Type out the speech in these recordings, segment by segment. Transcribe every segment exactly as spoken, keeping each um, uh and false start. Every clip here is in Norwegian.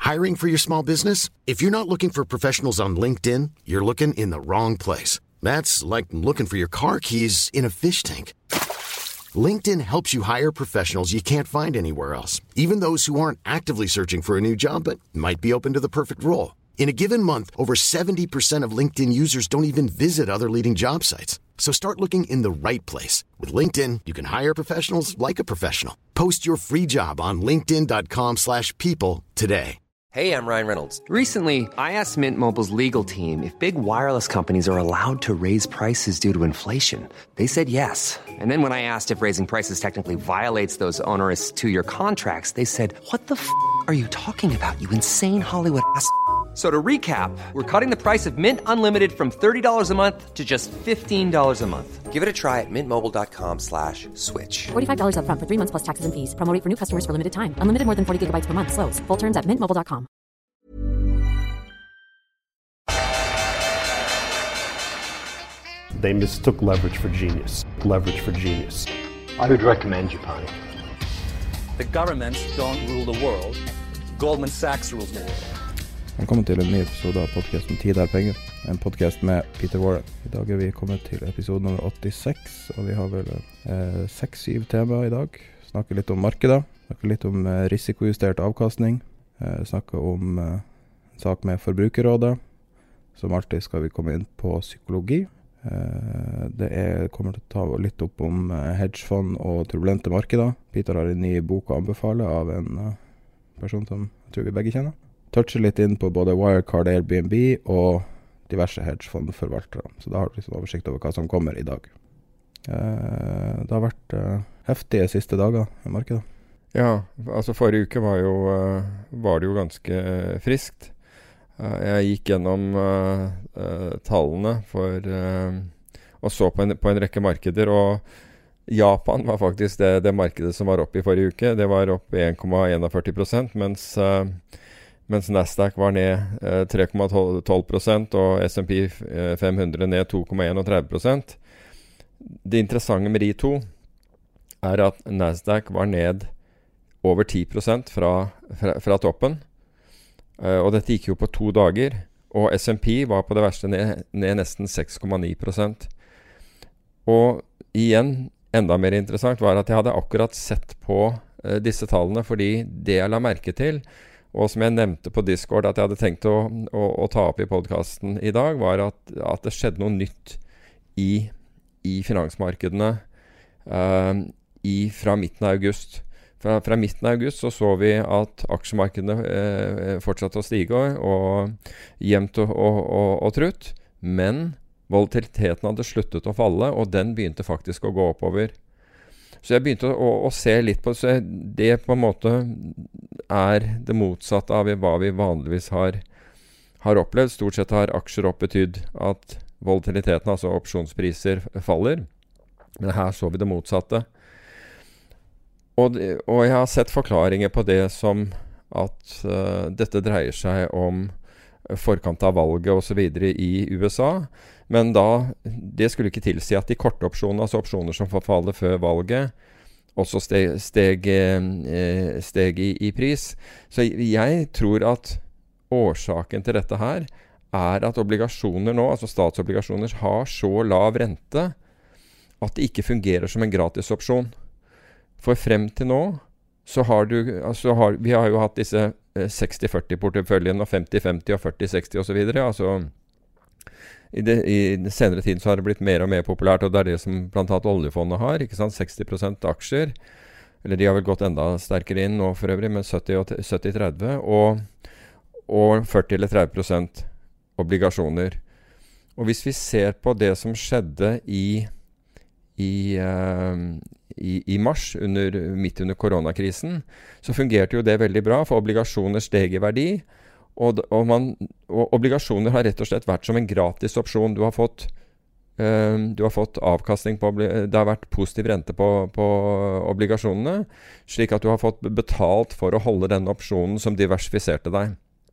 Hiring for your small business? If you're not looking for professionals on LinkedIn, you're looking in the wrong place. That's like looking for your car keys in a fish tank. LinkedIn helps you hire professionals you can't find anywhere else, even those who aren't actively searching for a new job but might be open to the perfect role. In a given month, over seventy percent of LinkedIn users don't even visit other leading job sites. So start looking in the right place. With LinkedIn, you can hire professionals like a professional. Post your free job on linkedin.com slash people today. Hey, I'm Ryan Reynolds. Recently, I asked Mint Mobile's legal team if big wireless companies are allowed to raise prices due to inflation. They said yes. And then when I asked if raising prices technically violates those onerous two-year contracts, they said, what the f*** are you talking about, you insane Hollywood ass f- So to recap, we're cutting the price of Mint Unlimited from thirty dollars a month to just fifteen dollars a month. Give it a try at mintmobile.com slash switch. forty-five dollars up front for three months plus taxes and fees. Promo rate for new customers for limited time. Unlimited more than forty gigabytes per month. Slows full terms at mint mobile dot com. They mistook leverage for genius. Leverage for genius. I would recommend Japan. The governments don't rule the world. Goldman Sachs rules the world. Velkommen til en ny episode av podcasten Tid er penger, en podcast med Peter Warren. I dag er vi kommet til episode nummer åttiseks, og vi har vel eh, seks-syv temaer i dag. Snakker litt om markedet, snakker litt om eh, risikojustert avkastning, eh, snakker om eh, en sak med forbrukerrådet. Som alltid skal vi komme inn på psykologi. Eh, det er, kommer til å ta litt opp om eh, hedgefond og turbulente markeder. Peter har en ny bok å anbefale av en eh, person som jeg tror vi begge kjenner. Toucher litt inn på både Wirecard, Airbnb og diverse hedgefondforvaltere. Så da har du liksom oversikt over hva som kommer i dag. Eh, det har vært eh, heftige siste dager i markedet. Ja, altså forrige uke var, jo, uh, var det jo ganske uh, friskt. Uh, jeg gikk gjennom uh, uh, tallene for, uh, og så på en, på en rekke markeder, og Japan var faktisk det, det markedet som var oppe i forrige uke. Det var opp i en komma førtién prosent, mens... Uh, mens Nasdaq var ned eh, tre komma tolv prosent og S and P fem hundre ned to komma tretten prosent. Det interessante med de to er at Nasdaq var ned over ti prosent fra, fra, fra toppen. Eh, og dette gikk jo på to dager. Og S and P var på det verste ned, ned nesten seks komma ni prosent. Og igjen, enda mer interessant var at jeg hadde akkurat sett på eh, disse tallene, fordi det jeg la merke til, og som jeg nevnte på Discord at jeg hadde tenkt å, å, å ta opp i podcasten i dag, var at, at det skjedde noe nytt i, i finansmarkedene uh, i, fra midten av august. Fra, fra midten av august så så vi at aksjemarkedene uh, fortsatte å stige og jevnt og, og, og, og trutt, men volatiliteten hadde sluttet å falle, og den begynte faktisk å gå oppover. Så jeg begynte å, å se litt på så det på en måte er det motsatte av hva vi vanligvis har, har opplevd. Stort sett har aksjer opp betydd at volatiliteten, altså opsjonspriser, faller. Men her så vi det motsatte. Og, og jeg har sett forklaringer på det som at uh, dette dreier seg om forkant av valget og så videre i U S A. Men da, det skulle ikke tilsi at de korte opsjonene, altså opsjoner som forfaller før valget, også steg, steg, eh, steg i, i pris. Så jeg tror at årsaken til dette her er at obligasjoner nå, altså statsobligasjoner, har så lav rente at det ikke fungerer som en gratis opsjon. For frem til nå, så har du, altså har, vi har jo hatt disse seksti førti porteføljen og femti femti og førti seksti og så videre. Altså, i, det, i den senere tiden så har det blitt mer og mer populært, og det er det som blant annet oljefondet har, ikke sant? seksti prosent aksjer, eller de har vel gått enda sterkere inn nå for øvrig, med sytti tretti, og, og førti eller tretti prosent obligasjoner. Og hvis vi ser på det som skjedde i, i, uh, i, i mars, under, midt under koronakrisen, så fungerte jo det veldig bra, for obligasjoner steg i verdi, og, og, man, og obligasjoner har rett og slett vært som en gratis opsjon. Du har fått, uh, du har fått avkastning på, det har vært positiv rente på, på obligasjonene, slik at du har fått betalt for å holde denne opsjonen som diversifiserte deg.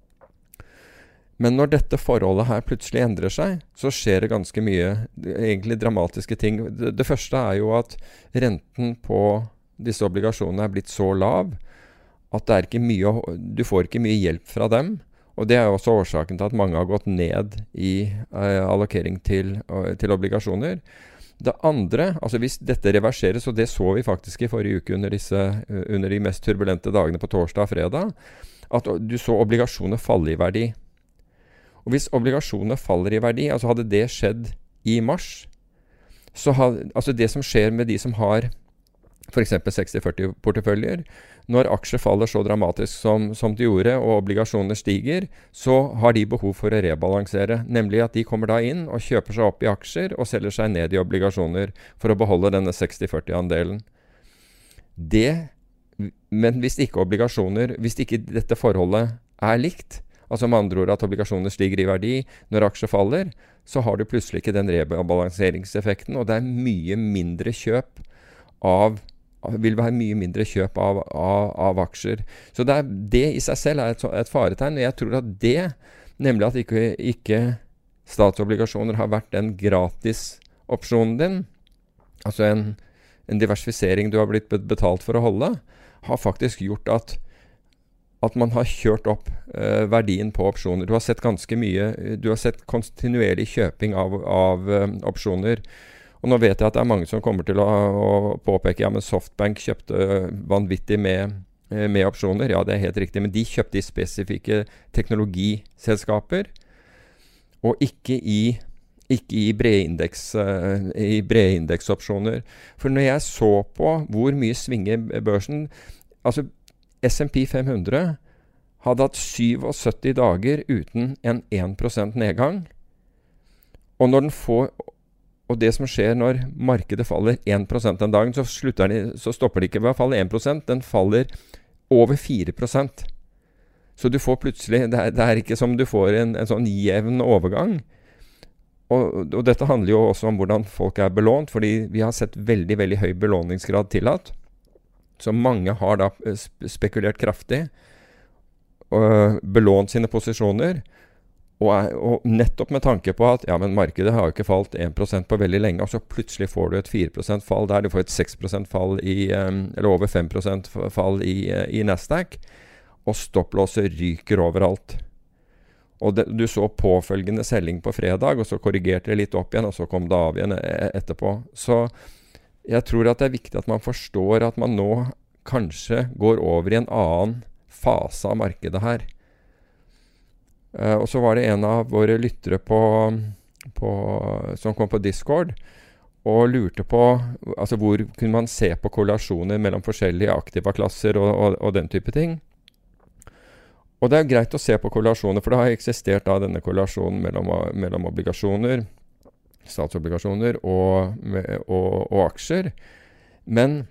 Men når dette forholdet her plutselig endrer seg, så skjer det ganske mye, egentlig dramatiske ting. Det, det første er jo at renten på disse obligasjonene er blitt så lav, at det er ikke mye, du får ikke mye hjelp fra dem. Og det er også årsaken til at mange har gått ned i uh, allokering til, uh, til obligasjoner. Det andre, altså hvis dette reverseres, og det så vi faktisk i forrige uke under, disse, uh, under de mest turbulente dagene på torsdag og fredag, at du så obligasjoner falle i verdi. Og hvis obligasjoner faller i verdi, altså hadde det skjedd i mars, så had, altså det som skjer med de som har for eksempel seksti førti porteføljer, når aksjer faller så dramatisk som, som de gjorde, og obligasjoner stiger, så har de behov for å rebalansere. Nemlig at de kommer da inn og kjøper seg opp i aksjer og selger seg ned i obligasjoner for å beholde denne seksti førti-andelen. Det, men hvis ikke obligasjoner, hvis ikke dette forholdet er likt, altså med andre ord at obligasjoner stiger i verdi når aksjer faller, så har du plutselig ikke den rebalanseringseffekten, og det er mye mindre kjøp av vil være mye mindre kjøp av, av, av aksjer. Så det, er, det i seg selv er et, et faretegn, og jeg tror at det, nemlig at ikke, ikke statsobligasjoner har vært den gratis-opsjonen din, altså en, en diversifisering du har blitt betalt for å holde, har faktisk gjort at, at man har kjørt opp eh, verdien på opsjoner. Du har sett ganske mye, du har sett kontinuerlig kjøping av, av eh, opsjoner. Og nå vet jeg at det er mange som kommer til å, å påpeke, ja, men Softbank kjøpte vanvittig med, med opsjoner. Ja, det er helt riktig, men de kjøpte i spesifikke teknologiselskaper, og ikke i, ikke i brede indeks, i brede indeksopsjoner. For når jeg så på hvor mye svinger børsen, altså S and P fem hundre hadde hatt syttisju dager uten en én prosent nedgang, og når den får... Og det som skjer når markedet faller én prosent den dagen, så, slutter den, så stopper det ikke ved å falle én prosent, den faller over fire prosent. Så du får plutselig, det er, det er ikke som du får en, en sånn jevn overgang. Og, og dette handler jo også om hvordan folk er belånt, fordi vi har sett veldig, veldig høy belåningsgrad tillatt. Så mange har da spekulert kraftig, og belånt sine posisjoner, Og, er, og nettopp med tanke på at ja, men markedet har jo ikke falt én prosent på veldig lenge, og så plutselig får du et fire prosent fall der, du får et seks prosent fall i, eller over fem prosent fall i, i Nasdaq, og stopplåset ryker overalt. Og det, du så påfølgende selging på fredag, og så korrigerte det litt opp igjen, og så kom det av igjen etterpå. Så jeg tror at det er viktig at man forstår at man nå kanskje går over i en annen fase av markedet her. Uh, og så var det en av våre lyttere på, på, som kom på Discord og lurte på altså hvor kunne man se på korrelasjoner mellom forskjellige aktiva klasser og, og, og den type ting. Og det er greit å se på korrelasjoner, for det har eksistert da denne korrelasjonen mellom, mellom obligasjoner, statsobligasjoner og, og, og aksjer. Men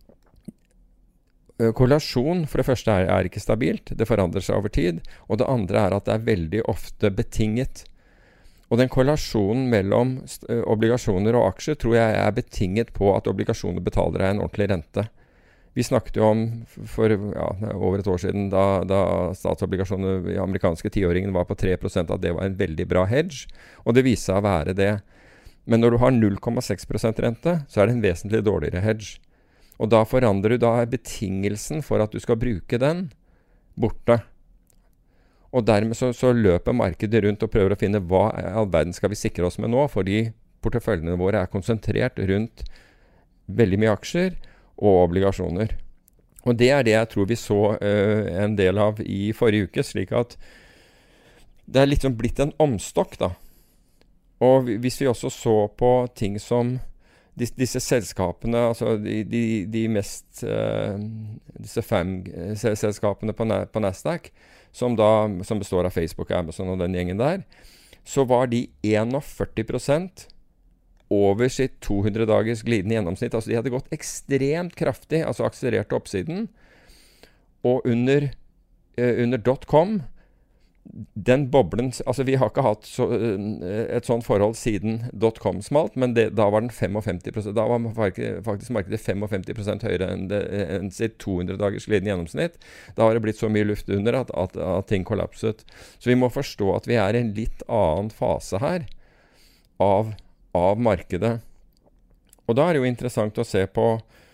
korrelasjon for det første er, er ikke stabilt, det forandrer seg over tid, og det andre er at det er veldig ofte betinget. Og den korrelasjonen mellom obligasjoner og aksjer tror jeg er betinget på at obligasjoner betaler deg en ordentlig rente. Vi snakket jo om for ja, over et år siden da, da statsobligasjoner i amerikanske tiåringen var på tre prosent, at det var en veldig bra hedge, og det viser seg å være det. Men når du har null komma seks prosent rente, så er det en vesentlig dårligere hedge. Og da forandrer du, da er betingelsen for at du skal bruke den borte. Og dermed så, så løper markedet rundt og prøver å finne hva i all verden skal vi sikre oss med nå, fordi porteføljene våre er konsentrert rundt veldig mye aksjer og obligasjoner. Og det er det jeg tror vi så uh, en del av i forrige uke, slik at det er litt sånn blitt en omstokk da. Og hvis vi også så på ting som Disse, disse selskapene, altså de, de, de mest, uh, disse fem selskapene på, på Nasdaq, som, da, som består av Facebook, Amazon og den gjengen der, så var de førti prosent over sitt to hundre dagers glidende gjennomsnitt. Altså de hadde gått ekstremt kraftig, altså akselerert oppsiden, og under, uh, under .com, den boblen, altså vi har ikke hatt så, et sånt forhold siden .com smalt, men det, da var den femtifem prosent, da var faktisk markedet femtifem prosent høyere enn, det, enn sitt to hundre dagers glidende gjennomsnitt. Da har det blitt så mye luft under at, at, at ting kollapset. Så vi må forstå at vi er i en litt annen fase her av, av markedet. Og da er det jo interessant å se på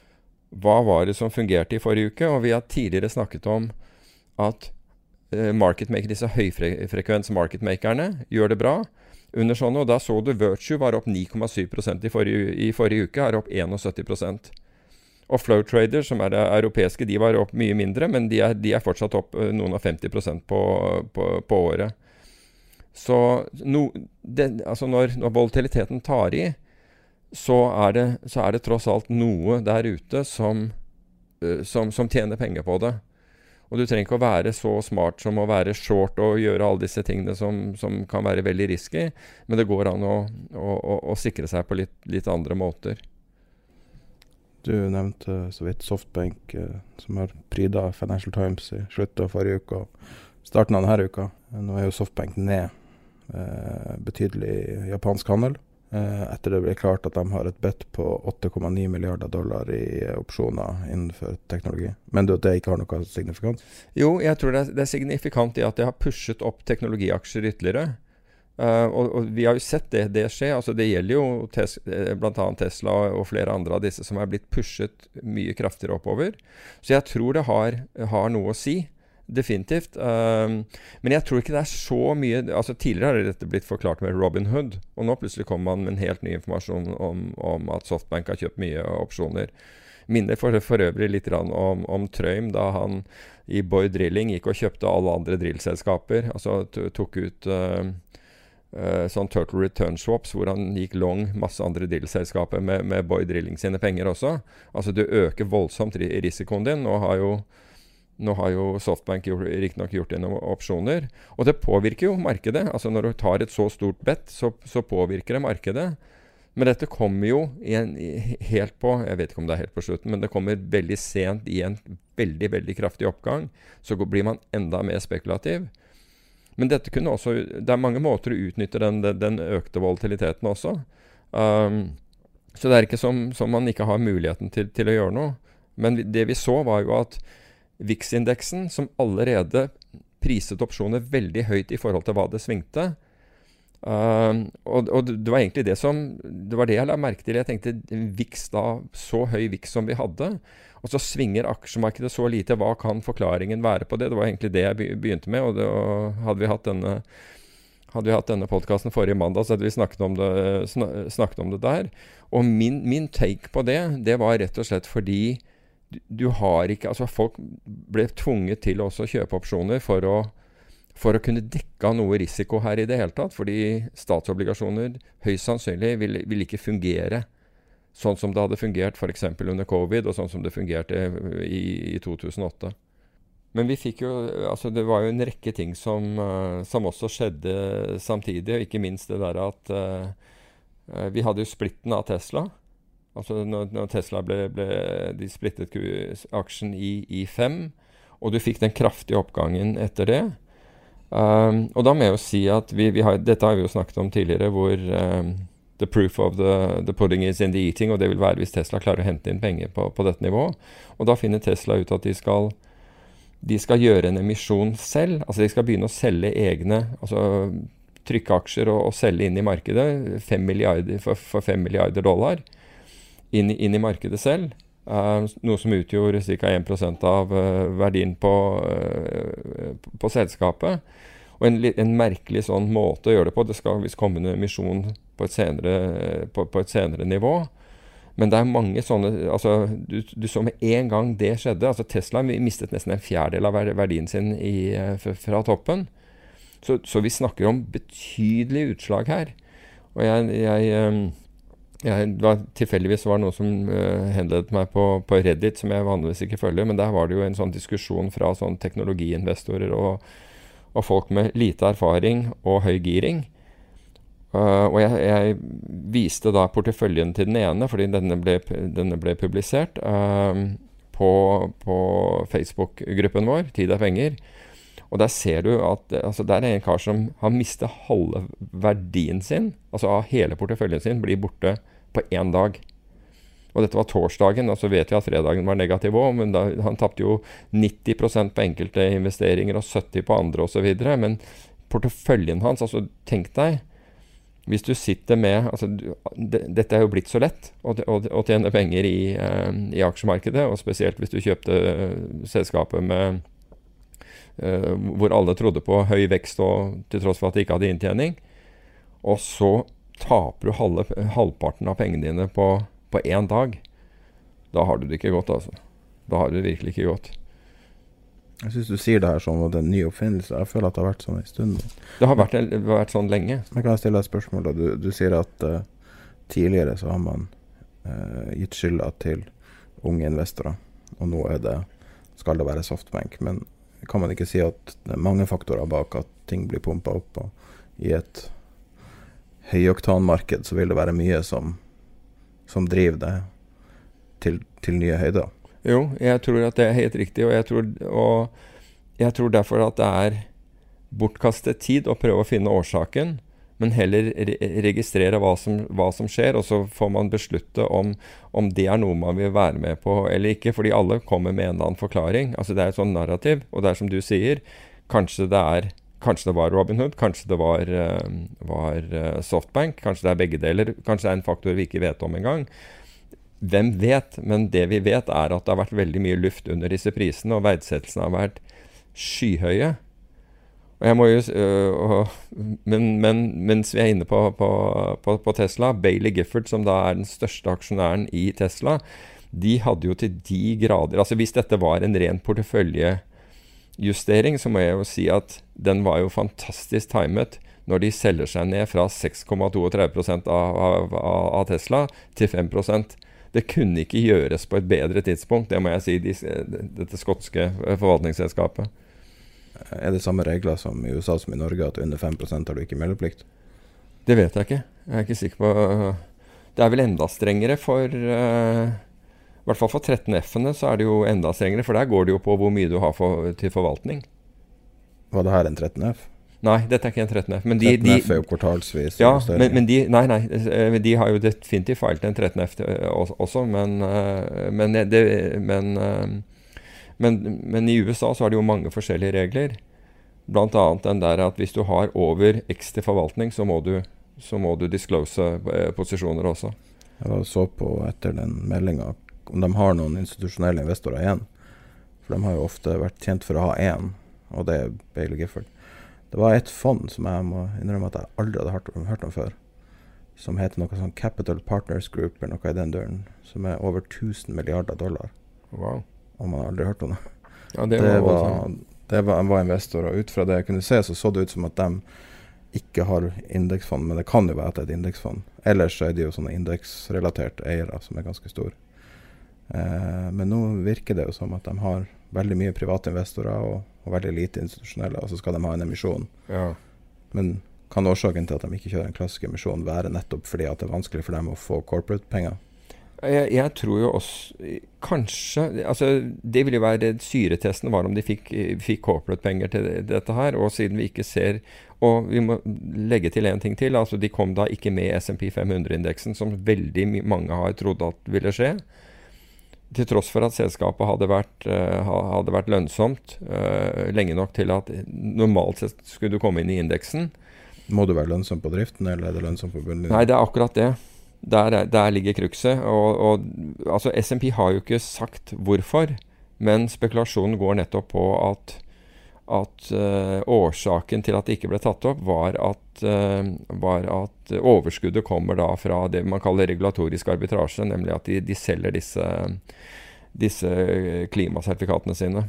hva var det som fungerte i forrige uke? Og vi har tidligere snakket om at uh, marketmaker, disse høyfrekvens marketmakerne gjør det bra under sånne, og da så du Virtue var opp ni komma syv prosent i forrige, i forrige uke, er opp syttién prosent. Og Flow Trader, som er det europeiske, de var opp mye mindre, men de er, de er fortsatt opp uh, noen av femti prosent på, på, på året. Så no, det, altså når, når volatiliteten tar i, så er, det, så er det tross alt noe der ute som, uh, som, som tjener penger på det. Og du trenger ikke å være så smart som å være short og gjøre alle disse tingene som, som kan være veldig risky, men det går an å, å, å, å sikre seg på litt, litt andre måter. Du nevnte så vidt Softbank, eh, som har prydet Financial Times i slutten av forrige uke og starten av denne uka. Nå er jo Softbank ned eh, betydelig i japansk handel, eh, etter det ble klart at de har et bet på åtte komma ni milliarder dollar i opsjoner innenfor teknologi. Men det, det ikke har noe signifikant? Jo, jeg tror det er, det er signifikant i at det har pushet opp teknologiaksjer ytterligere. Uh, og, og vi har jo sett det, det skje. Altså det gjelder jo tes, blant annet Tesla og flere andre av disse som er blitt pushet mye kraftigere oppover. Så jeg tror det har, har noe å si, definitivt. Um, men jeg tror ikke det er så mye. Altså tidligere har dette blitt forklart med Robinhood, og nå plutselig kommer man med en helt ny informasjon om, om at Softbank har kjøpt mye opsjoner. Minner for, for øvrig litt om, om Trøim, da han i Boy Drilling gikk og kjøpte alle andre drillselskaper, altså tok ut uh, Uh, sånn Total Return Swaps, hvor han gikk long masse andre drillselskaper med, med Boy Drilling sine penger også. Altså du øker voldsomt risikoen din. Nå har jo, nå har jo Softbank riktig nok gjort gjennom opsjoner. Og det påvirker jo markedet. Altså når du tar et så stort bet, så, så påvirker det markedet. Men dette kommer jo i en, i, helt på, jeg vet ikke om det er helt på slutten, men det kommer veldig sent i en veldig, veldig kraftig oppgang. Så blir man enda mer spekulativ. Men dette kunne også, det er mange måter å utnytte den, den økte volatiliteten også. Um, så det er ikke som, som man ikke har muligheten til, til å gjøre noe. Men det vi så var jo at V I X-indeksen, som allerede priset opsjoner veldig høyt i forhold til hva det svingte, um, og, og det var egentlig det som, det var det jeg la merke til. Jeg tenkte V I X da, så høy V I X som vi hadde, og så svinger aksjemarkedet så lite. Hva kan forklaringen være på det? Det var egentlig det jeg begynte med, og, det, og hadde vi hatt denne, hadde vi hatt denne podcasten forrige mandag, så hadde vi snakket om det, snakket om det der. Og min, min take på det, det var rett og slett fordi du, du har ikke, altså folk ble tvunget til også å kjøpe opsjoner for å, for å kunne dekke noe risiko her i det hele tatt, fordi statsobligasjoner høyst sannsynlig vil, vil ikke fungere sånn som det hadde fungert for eksempel under covid, og sånn som det fungerte i, i to tusen og åtte. Men vi fikk jo, altså det var jo en rekke ting som, uh, som også skjedde samtidig, og ikke minst det der at uh, vi hadde jo splitten av Tesla. Altså når, når Tesla ble, ble, de splittet aksjen i, i fem, og du fikk den kraftige oppgangen etter det. Um, og da må jeg jo si at vi, vi har, dette har vi jo snakket om tidligere, hvor um, the proof of the, the pudding is in the eating, og det vil være hvis Tesla klarer å hente inn penger på, på dette nivået. Og da finner Tesla ut at de skal, de skal gjøre en emisjon selv, altså de skal begynne å selge egne, altså trykke aksjer og, og selge inn i markedet, fem milliarder, for, for fem milliarder dollar, inn, inn i markedet selv. Uh, noe som utgjorde ca. en prosent av uh, verdien på, uh, på selskapet. Og en, en merkelig sånn måte å gjøre det på. Det skal visst komme en emisjon på et senere, på, på et senere nivå. Men det er mange sånne, altså du, du så med en gang det skjedde, altså Tesla mistet nesten en fjerdedel av verdien sin i, fra toppen. Så, så vi snakker om betydelig utslag her. Og jeg, jeg, jeg var, tilfeldigvis var det noe som uh, henledet meg på, på Reddit, som jeg vanligvis ikke følger, men der var det jo en sånn diskusjon fra sånn teknologiinvestorer og og folk med lite erfaring og høy giring. Uh, og jeg, jeg viste da porteføljen til den ene, fordi denne ble, denne ble publisert uh, på, på Facebook-gruppen vår, Tid er penger. Og der ser du at altså der er en kar som har mistet halve verdien sin, altså av hele porteføljen sin, blir borte på en dag. Og dette var torsdagen, og så vet vi at fredagen var negativ også, men da, han tappte jo nitti prosent på enkelte investeringer og sytti prosent på andre og så videre. Men porteføljen hans, altså tenk deg, hvis du sitter med altså, du, det, dette er jo blitt så lett å, å, å tjene penger i, eh, i aksjemarkedet, og spesielt hvis du kjøpte uh, selskapet med uh, hvor alle trodde på høy vekst og til tross for at de ikke hadde inntjening, og så taper du halve, halvparten av pengene dine på, på en dag. Da har du det ikke godt, altså. Da har du det virkelig ikke godt. Jeg synes du sier det her som det er en ny oppfinnelse. Jeg føler at det har vært sånn en stund. Det har vært, vært sånn lenge. Men kan jeg stille deg et spørsmål da? Du, du sier at uh, tidligere så har man uh, gitt skylda til unge investorer, og nå er det, skal det være Softbank. Men kan man ikke si at det er mange faktorer bak at ting blir pumpet opp, og i et høyoktanmarked så vil det være mye som, som driver det til, til nye høyder? Jo, jeg tror at det er helt riktig, og jeg tror, og jeg tror derfor at det er bortkastet tid å prøve å finne årsaken, men heller re registrere hva som, hva som skjer, og så får man beslutte om, om det er noe man vil være med på eller ikke, fordi alle kommer med en eller annen forklaring. Altså det er et sånn narrativ, og det er som du sier, kanskje det er Kanskje det var Robinhood, kanskje det var, uh, var uh, Softbank, kanskje det er begge deler, kanskje det er en faktor vi ikke vet om engang. Hvem vet, men det vi vet er at det har vært veldig mye luft under disse prisene, og verdsettelsene har vært skyhøye. Og jeg må jo, øh, og, men, men mens vi er inne på, på, på, på Tesla, Bailey Gifford, som da er den største aksjonæren i Tesla, de hadde jo til de grader, altså hvis dette var en ren porteføljejustering, så må jeg jo si at den var jo fantastisk timet når de selger seg ned fra seks komma tre to prosent av, av, av Tesla til fem prosent. Det kunne ikke gjøres på et bedre tidspunkt, det må jeg si, de, dette skotske forvaltningsselskapet. Er det samme regler som i U S A som i Norge, at under fem prosent har du ikke meldeplikt? Det vet jeg ikke. Jeg er ikke sikker på... Det er vel enda strengere for... Uh, I hvert fall for tretten F-ene så er det jo enda strengere, for der går det jo på hvor mye du har for, til forvaltning. Var det her en tretten F? Nei, dette er ikke en tretten F. Men de, tretten F er jo kvartalsvis. Ja, men, men de, nei, nei, de har jo definitivt feilt en tretten F også, men, men, det, men, men, men i U S A så har de jo mange forskjellige regler. Blant annet den der at hvis du har over X til forvaltning, så må du, så må du disclose posisjoner også. Jeg var så på etter den meldingen om de har noen institusjonelle investorer igjen. For de har jo ofte vært tjent for å ha en, og det er Bailey Gifford. Det var et fond som jeg må innrømme at jeg aldri hadde hørt, hørt om før, som heter noe sånn Capital Partners Group, eller noe i den døren, som er over tusen milliarder dollar. Wow. Og man har aldri hørt om det. Ja, det, det, var, var, det var, var investor, og ut fra det jeg kunne se, så så det ut som at de ikke har indeksfond, men det kan jo være at det er et indeksfond. Ellers så er det jo sånne indeksrelaterte eiere som er ganske store. Eh, men nå virker det jo som at de har veldig mye private investorer og, og veldig lite institusjonelle, og så skal de ha en emisjon. Ja. Men kan årsaken til at de ikke kjører en klassisk emisjon være nettopp fordi at det er vanskelig for dem å få corporate-penger? Jeg, jeg tror jo også, kanskje, altså det ville jo være syretesten var om de fikk, fikk corporate-penger til dette her, og siden vi ikke ser, og vi må legge til en ting til, altså de kom da ikke med S and P fem hundre-indeksen, som veldig mange har trodd at ville skje, til tross for at selskapet hadde vært, uh, hadde vært lønnsomt uh, lenge nok til at normalt sett skulle du komme inn i indeksen. Må du være lønnsom på driften, eller er det lønnsom på bunnen? Nei, det er akkurat det. Der, der ligger krukset. Og, og, altså S and P har jo ikke sagt hvorfor, men spekulasjonen går nettopp på at, at uh, årsaken til at det ikke ble tatt opp var at, uh, var at overskuddet kommer da fra det man kaller regulatorisk arbitrasje, nemlig at de, de selger disse, disse klimasertifikatene sine.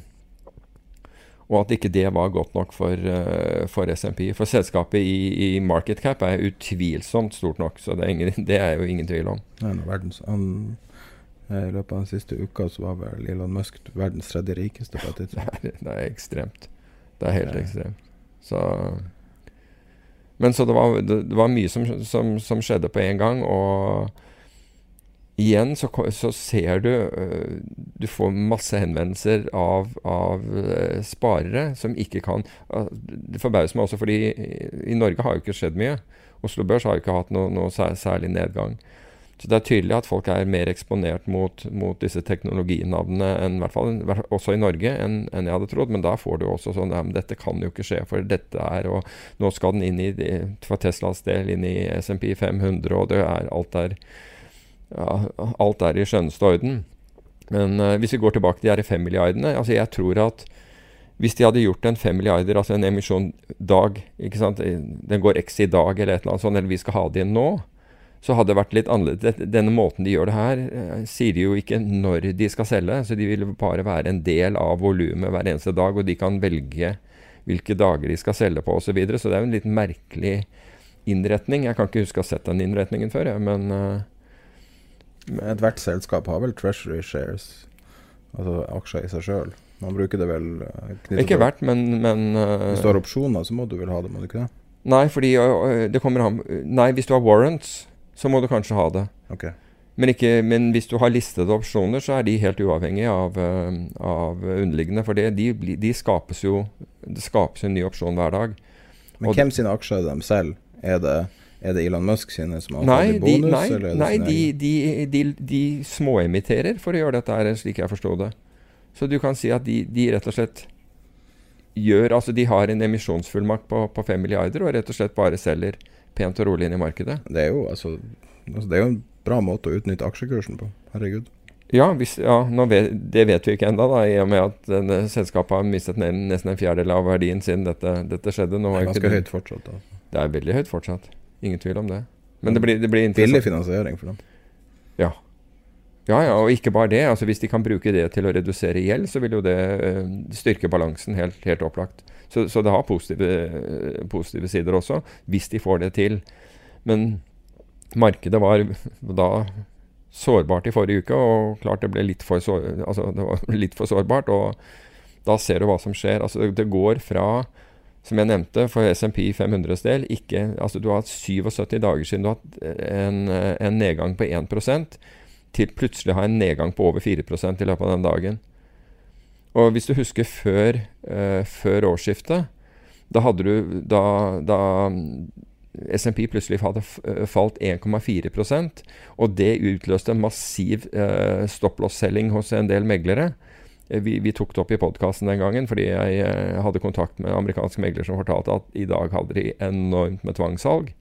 Og at ikke det var godt nok for, uh, for S and P. For selskapet i, i market cap er utvilsomt stort nok, så det er, ingen, det er jo ingen tvil om. Nei, verdens, han, I løpet av den siste uka så var vel Elon Musk verdens tredje rikeste på et tidspunkt. Det, det er ekstremt. Det er helt ja. ekstremt. Så, men så det var, det, det var mye som, som, som skjedde på en gang, og igjen så, så ser du, du får masse henvendelser av, av sparere som ikke kan, det forbauser meg også fordi i Norge har jo ikke skjedd mye. Oslo Børs har jo ikke hatt noe, noe særlig nedgang. Så det er tydelig at folk er mer eksponert mot, mot disse teknologinavnene, enn, i hvert fall, også i Norge, enn, enn jeg hadde trodd. Men da får du også sånn, ja, men dette kan jo ikke skje, for dette er, og nå skal den inn i, for Teslas del, inn i S and P fem hundre, og det er, alt er, ja, alt er i skjønneste orden. Men uh, hvis vi går tilbake til de her fem milliardene, altså jeg tror at hvis de hadde gjort en fem milliarder, altså en emisjon dag, ikke sant, den går X i dag eller et eller annet sånt, eller vi skal ha det inn nå, så hadde det vært litt annerledes. Denne måten de gjør det her, eh, sier de jo ikke når de skal selge, så de vil bare være en del av volumet hver eneste dag, og de kan velge hvilke dager de skal selge på og så videre. Så det er jo en litt merkelig innretning. Jeg kan ikke huske å ha sett den innretningen før, ja, men... Uh, Et hvert selskap har vel treasury shares, altså aksjer i seg selv. Man bruker det vel... Uh, ikke hvert, men... men uh, hvis du har opsjoner, så må du vel ha det, må du ikke det? Nei, fordi uh, det kommer an... Nei, hvis du har warrants, så må du kanskje ha det. Okay. Men, ikke, men hvis du har listede opsjoner, så er de helt uavhengige av, uh, av underliggende. For det, de, de skapes jo, det skapes en ny opsjon hver dag. Men og hvem sine aksjer er de selv? Er det, er det Elon Musk sine som har nei, fått bonus? De, nei, eller er det nei de, de, de, de småemitterer for å gjøre dette her, slik jeg forstår det. Så du kan si at de, de rett og slett gjør, altså de har en emisjonsfullmakt på, på fem milliarder, og rett og slett bare selger pent og rolig inn i markedet. Det er jo, altså, altså det er jo en bra måte å utnytte aksjekursen på, herregud. Ja, hvis, ja nå vet, det vet vi ikke enda da, i og med at denne selskapet har mistet ned, nesten en fjerdedel av verdien siden dette, dette skjedde. Nå det er ganske det, høyt fortsatt. Altså. Det er veldig høyt fortsatt, ingen tvil om det. Men det blir, det blir interessant. Billig finansiering for dem. Ja. Ja, ja, og ikke bare det. Altså, hvis de kan bruke det til å redusere gjeld, så vil jo det uh, styrke balansen helt, helt opplagt. Så, så det har positive, uh, positive sider også, hvis de får det til. Men markedet var da sårbart i forrige uke, og klart det ble litt for, sår, altså, det var litt for sårbart, og da ser du hva som skjer. Altså, det går fra, som jeg nevnte, for S and P fem hundres del, ikke, altså, du har hatt syttisju dager siden du har hatt en, en nedgang på én prosent, til plutselig ha en nedgang på over fire prosent i løpet av den dagen. Og hvis du husker før, uh, før årsskiftet, da hadde du, da, da S and P plutselig hadde falt én komma fire prosent, og det utløste massiv uh, stop-loss-selling hos en del meglere. Vi, vi tok det opp i podcasten den gangen, fordi jeg uh, hadde kontakt med amerikanske meglere som fortalte at i dag hadde de enormt med tvangssalg.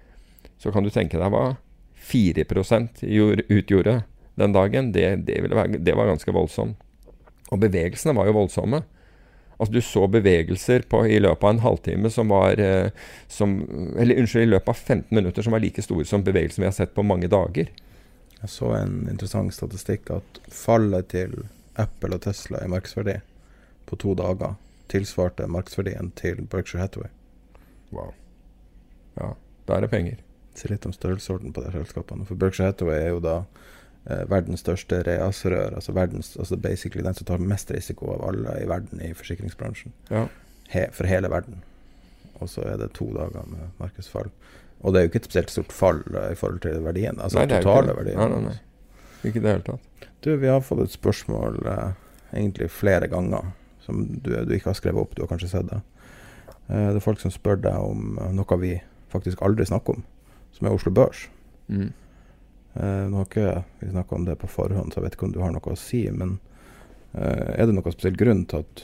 Så kan du tenke deg hva fire prosent utgjorde den dagen, det, det, ville være, det var ganske voldsomt. Og bevegelsene var jo voldsomme. Altså du så bevegelser på, i løpet av en halvtime som var, eh, som, eller unnskyld, i løpet av femten minutter som var like store som bevegelsen vi har sett på mange dager. Jeg så en interessant statistikk at fallet til Apple og Tesla i markedsverdi på to dager tilsvarte markedsverdien til Berkshire Hathaway. Wow. Ja, da er det penger. Si litt om størrelsesorden på de selskapene. For Berkshire Hathaway er jo da eh, verdens største reasrør, altså, verdens, altså basically den som tar mest risiko av alle i verden i forsikringsbransjen. Ja. He, for hele verden. Og så er det to dager med markedsfall. Og det er jo ikke et spesielt stort fall uh, i forhold til verdien, altså nei, totale verdien. Nei, nei, nei. Ikke det hele tatt. Du, vi har fått et spørsmål uh, egentlig flere ganger, som du, du ikke har skrevet opp, du har kanskje sett det. Uh, det er folk som spør deg om uh, noe vi faktisk aldri snakker om, som er Oslo Børs. Mm. Uh, nå har ikke vi snakket om det på forhånd, så jeg vet ikke om du har noe å si, men uh, er det noen spesiell grunn til at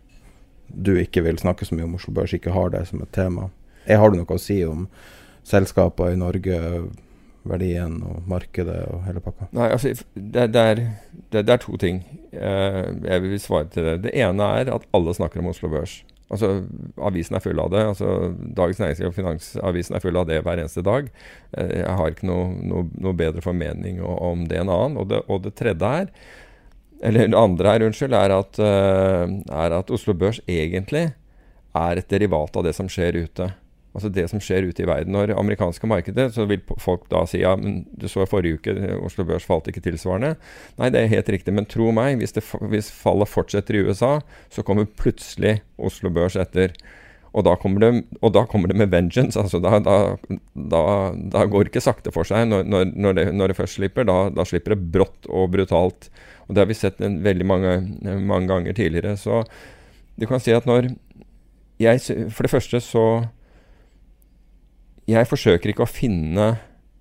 du ikke vil snakke så mye om Oslo Børs, ikke har det som et tema? Jeg har du noe å si om selskaper i Norge, verdien og markedet og hele pakka? Nei, altså, det, det, er, det, det er to ting. Uh, jeg vil svare til det. Det ene er at alle snakker om Oslo Børs. Altså, avisen er full av det. Altså, Dagens Næringsliv og Finansavisen er full av det hver eneste dag. Jeg har ikke noe, noe, noe bedre formening om det enn annen. Og det, og det tredje er, eller det andre er, unnskyld, er at, uh, er at Oslo Børs egentlig er et derivat av det som skjer ute. Altså det som skjer ute i verden. Når amerikanske markedet, så vil folk da si, ja, men du så forrige uke, Oslo Børs falt ikke tilsvarende. Nei, det er helt riktig, men tro meg, hvis, det, hvis fallet fortsetter i U S A, så kommer plutselig Oslo Børs etter. Og da kommer det, og da kommer det med vengeance, altså da, da, da, da går det ikke sakte for seg når, når, når, det, når det først slipper, da, da slipper det brått og brutalt. Og det har vi sett en, veldig mange, mange ganger tidligere. Så du kan si at når jeg, for det første så, jeg forsøker ikke å finne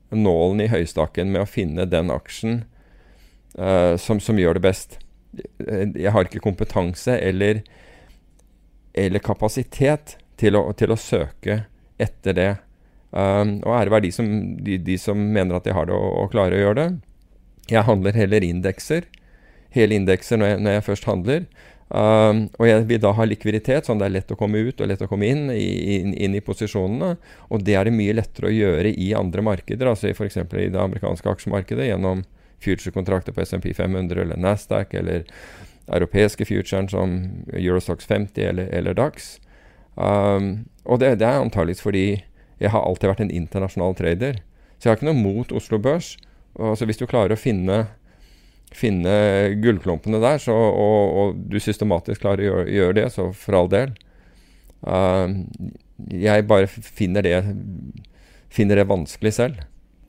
nålen i høystakken med å finne den aksjen uh, som, som gjør det best. Jeg har ikke kompetanse eller, eller kapasitet til å, til å søke etter det. Um, og ære være de som, de, de som mener at de har det og, og klarer å gjøre det. Jeg handler heller indekser. Hele indekser når jeg, når jeg først handler. Um, og jeg vil da ha likviditet, sånn det er lett å komme ut og lett å komme inn, i, inn, inn i posisjonene. Og det er det mye lettere å gjøre i andre markeder, altså for eksempel i det amerikanske aksjemarkedet, gjennom future-kontrakter på S and P fem hundre eller Nasdaq, eller europeiske futuren som Eurostoxx femti eller, eller DAX. Um, og det, det er antageligvis fordi jeg har alltid vært en internasjonal trader. Så jeg har ikke noe mot Oslo Børs. Og så hvis du klarer å finne finne gullklompene der, så, og, og du systematisk klarer å gjøre, gjøre det, så for all del. Uh, jeg bare finner det, finner det vanskelig selv.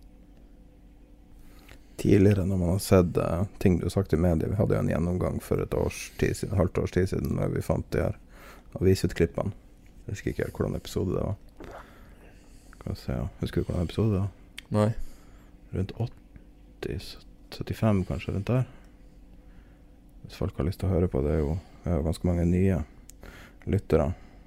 Tidligere når man har sett uh, ting du har sagt i media, vi hadde jo en gjennomgang for et års tid siden, halvt års tid siden, når vi fant de her avisutklippene. Jeg husker ikke hvordan episode det var. Kan jeg se, ja. Husker du hvordan episode det var? Nei. Rundt åtti syttifem kanskje rundt der. Hvis folk har lyst til å høre på det, er jo, er jo ganske mange nye lyttere.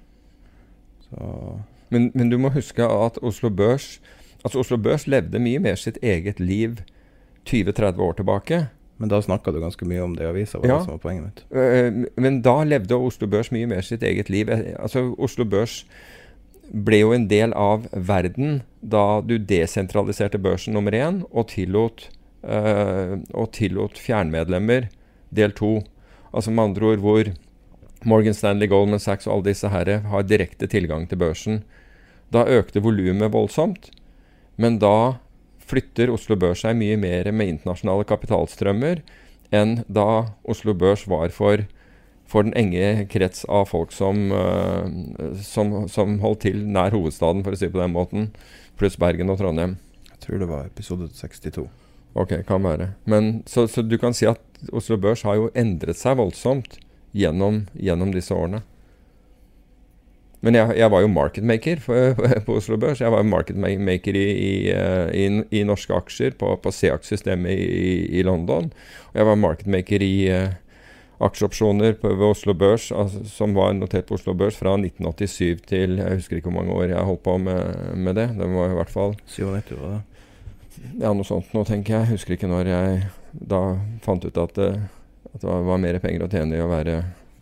Så. Men, men du må huske at Oslo Børs, altså Oslo Børs levde mye mer sitt eget liv tjue til tretti år tilbake. Men da snakket du ganske mye om det i avisa, var ja. Det som var poenget mitt. Uh, men da levde Oslo Børs mye mer sitt eget liv. Altså Oslo Børs ble jo en del av verden da du desentraliserte børsen nummer én og tillot Uh, og tillot fjernmedlemmer del to. Altså med andre ord hvor Morgan Stanley, Goldman Sachs og alle disse herre har direkte tilgang til børsen. Da økte volumet voldsomt, men da flytter Oslo Børs seg mye mer med internasjonale kapitalstrømmer enn da Oslo Børs var for, for den enge krets av folk som, uh, som, som holdt til nær hovedstaden, for å si på den måten, pluss Bergen og Trondheim. Jeg tror det var episode sekstito. Ok, kan være. Men, så, så du kan si at Oslo Børs har jo endret seg voldsomt gjennom, gjennom disse årene. Men jeg, jeg var jo market maker for, på Oslo Børs. Jeg var jo market maker i, i, i, i norske aksjer på, på C A X-systemet i, i London. Og jeg var market maker i uh, aksjeopsjoner på, ved Oslo Børs, altså, som var notert på Oslo Børs fra nitten åttisyv til, jeg husker ikke hvor mange år jeg holdt på med, med det. Det var i hvert fall syttiåtte var det. Ja, noe sånt. Nå tenker jeg, jeg husker ikke når jeg da fant ut at, at det var mer penger å tjene i å være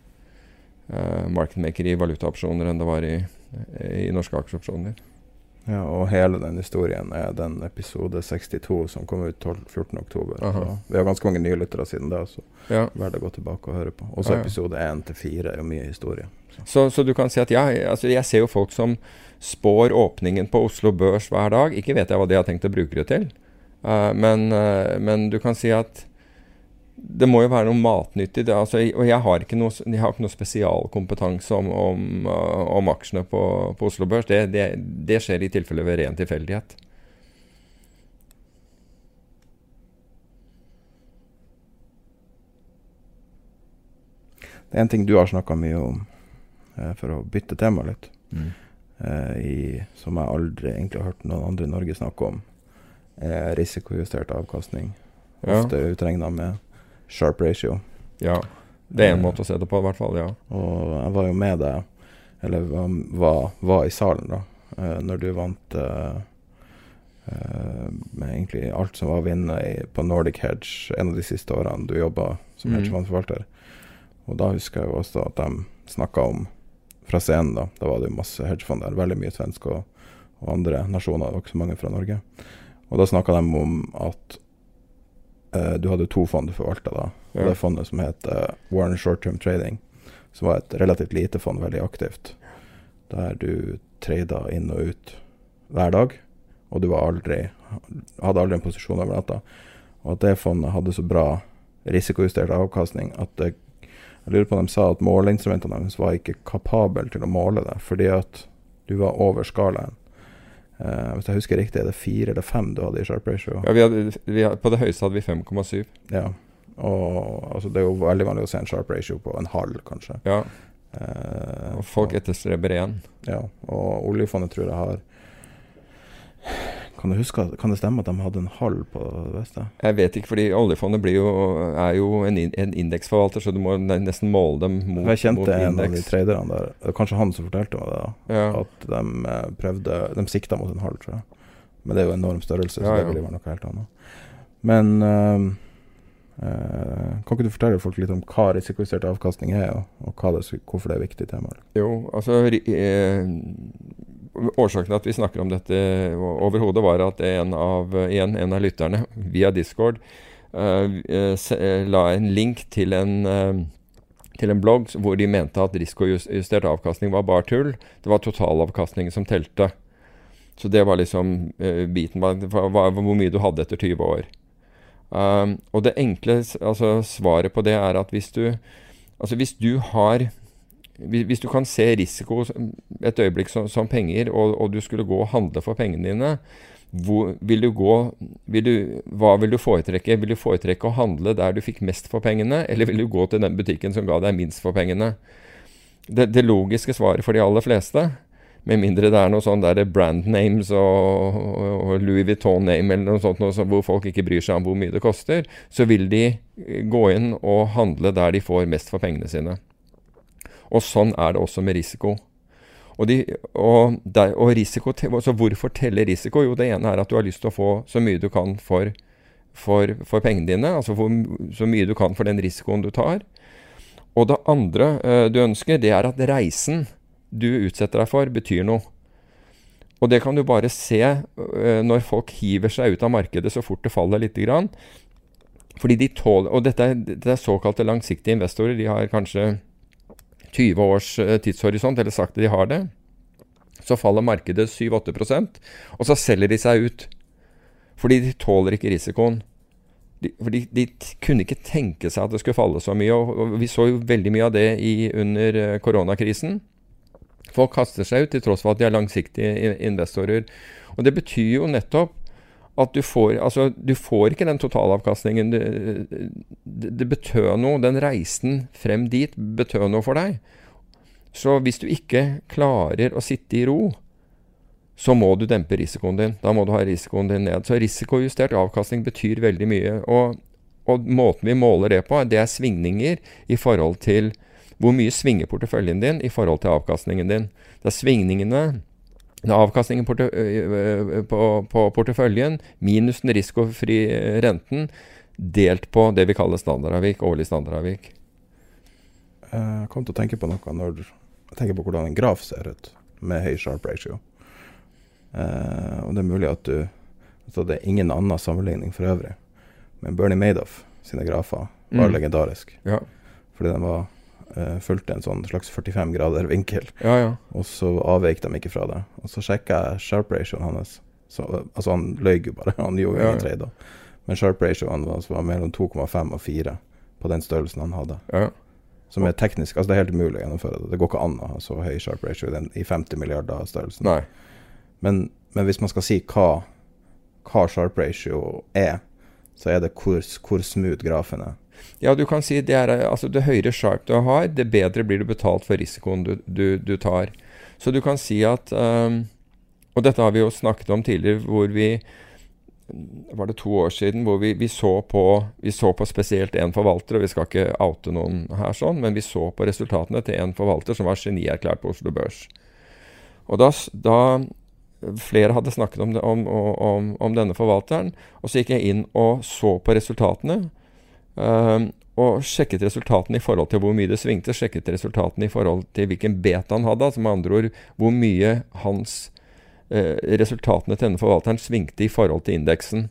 uh, marketmaker i valutaopsjoner enn det var i, i norske aksjeopsjoner. Ja, og hele den historien er den episode sekstito som kom ut fjortende oktober. Vi har ganske mange nye lyttere siden da, så ja. Verd å gå tilbake og høre på. Også ja, ja. episode én til fire er jo mye historie. Så. Så, så du kan si at ja, altså jeg ser jo folk som spår åpningen på Oslo Børs hver dag. Ikke vet jeg hva de har tenkt å bruke det til. Uh, men, uh, men du kan si at det må jo være noe matnyttig. Det, altså, og jeg har ikke noe, jeg har ikke noe spesialkompetanse om, om, uh, om aksjene på, på Oslo Børs. Det, det, det skjer i tilfelle ved ren tilfeldighet. Det er en ting du har snakket mye om, eh, for å bytte tema litt, mm. eh, i, som jeg aldri egentlig har hørt noen andre i Norge snakke om, eh, risikojustert avkastning, ja. Ofte utregnet med sharp ratio. Ja, det er en eh, måte å se det på i hvert fall, ja. Og jeg var jo med deg, eller var, var, var i salen da, eh, når du vant eh, eh, med egentlig alt som var vinnet i, på Nordic Hedge, en av de siste årene du jobbet som mm. hedgefondforvalter. Og da husker jeg jo også at de snakket om, fra scenen da, da var det jo masse hedgefond der, veldig mye svensk og, og andre nasjoner, det var ikke så mange fra Norge. Og da snakket de om at eh, du hadde to fond du forvaltet da, ja. Og det fondet som heter uh, Warren Short Term Trading, som var et relativt lite fond, veldig aktivt, der du tradet inn og ut hver dag, og du var aldri, hadde aldri en posisjon over natta, og at det fondet hadde så bra risikojustert avkastning at det Jeg lurer på om de sa at måleinstrumentene deres var ikke kapabel til å måle det, fordi at du var over skalaen. Eh, hvis jeg husker riktig, er det fire eller fem du hadde i sharp ratio? Ja, vi hadde, vi hadde, på det høyeste hadde vi fem komma syv. Ja, og altså, det er jo veldig vanlig å se en sharp ratio på en halv, kanskje. Ja, eh, og folk etterstreber igjen. Ja, og oljefondet tror jeg har, kan du huske, kan det stemme at de hadde en halv på Vesta? Jeg vet ikke, fordi oljefondet blir jo, er jo en, en indeksforvalter, så du må nesten måle dem mot, mot indeks. Jeg kjente en av de traderne der, det var kanskje han som fortalte meg det da, ja. At de prøvde, de sikta mot en halv, tror jeg. Men det er jo en enorm størrelse, så ja, ja. Det vil være noe helt annet. Men øh, øh, kan ikke du fortelle folk litt om hva risikojustert avkastning er, og, og hva det, hvorfor det er viktig tema? Jo, altså eh, årsaken til at vi snakker om dette overhodet var at en av, en, en av lytterne via Discord uh, se, la en link til en, uh, til en blogg hvor de mente at risikojustert avkastning var bare tull. Det var totalavkastningen som telte. Så det var liksom uh, biten var, var, var hvor mye du hadde etter tyve år. Um, og det enkle altså, svaret på det er at hvis du, altså, hvis du har Hvis du kan se risiko et øyeblikk som, som penger, og, og du skulle gå og handle for pengene dine, hvor, vil du gå, vil du, hva vil du foretrekke? Vil du foretrekke å handle der du fikk mest for pengene, eller vil du gå til den butikken som ga deg minst for pengene? Det, det logiske svaret for de aller fleste, med mindre det er noe sånn der brand names og, og Louis Vuitton name eller noe sånt, noe hvor folk ikke bryr seg om hvor mye det koster, så vil de gå inn og handle der de får mest for pengene sine. Og sånn er det også med risiko. Og, de, og, der, og risiko, så hvorfor teller risiko? Jo, det ene er at du har lyst til å få så mye du kan for, for, for pengene dine, altså for, så mye du kan for den risikoen du tar. Og det andre uh, du ønsker, det er at reisen du utsetter deg for betyr noe. Og det kan du bare se uh, når folk hiver seg ut av markedet så fort det faller litt grann. Fordi de tåler, og dette er, dette er såkalte langsiktige investorer, de har kanskje tyve års tidshorisont, eller sagt at de har det, så faller markedet syv til åtte prosent, og så selger de seg ut. Fordi de tåler ikke risikoen. De, fordi de kunne ikke tenke seg at det skulle falle så mye, og, og vi så jo veldig mye av det i, under koronakrisen. Folk kaster seg ut til tross for at de er langsiktige investorer. Og det betyr jo nettopp at du får, altså, du får ikke den totalavkastningen. Det, det, det betød noe. Den reisen frem dit betød noe for deg. Så hvis du ikke klarer å sitte i ro, så må du dempe risikoen din. Da må du ha risikoen din ned. Så risikojustert avkastning betyr veldig mye. Og, og måten vi måler det på, det er svingninger i forhold til hvor mye svinger porteføljen din i forhold til avkastningen din. Det er svingningene avkastningen porte, på, på porteføljen minus den risikofri renten delt på det vi kaller standardavvik, årlig standardavvik. Jeg kom til å tenke på noe når jeg tenker på hvordan en graf ser ut med høy Sharpe ratio. Eh, og det er mulig at du så det er ingen annen sammenligning for øvrig. Men Bernie Madoff sine grafer var mm. legendarisk. Ja. Fordi den var Uh, fulgte en sånn slags førtifem grader vinkel, ja, ja. Og så avveik de ikke fra det. Og så sjekket jeg Sharpe ratioen hans. Så, altså han løy jo bare, han gjorde jo ingen ja, ja. trade da. Men Sharpe ratioen var, var mellom to komma fem og fire på den størrelsen han hadde. Ja. Som er teknisk, altså det er helt umulig å gjennomføre det. Det går ikke an å ha så høy Sharpe ratio i, den, i femti milliarder størrelsen. Nei. Men, men hvis man skal si hva, hva Sharpe ratio er, så er det hvor, hvor smooth grafen er. Ja, du kan si det er, altså det høyere Sharpe du har, det bedre blir du betalt for risikoen du, du, du tar. Så du kan si at, um, og dette har vi jo snakket om tidligere, hvor vi, var det to år siden, hvor vi, vi, så, på, vi så på spesielt en forvalter, og vi skal ikke oute noen her sånn, men vi så på resultatene til en forvalter som var genierklært på Oslo Børs. Og da, da flere hadde snakket om, det, om, om, om denne forvalteren, og så gikk jeg inn og så på resultatene, Uh, og sjekket resultatene i forhold til hvor mye det svingte, sjekket resultatene i forhold til hvilken beta han hadde, altså med andre ord hvor mye hans uh, resultatene til denne forvalteren svingte i forhold til indeksen.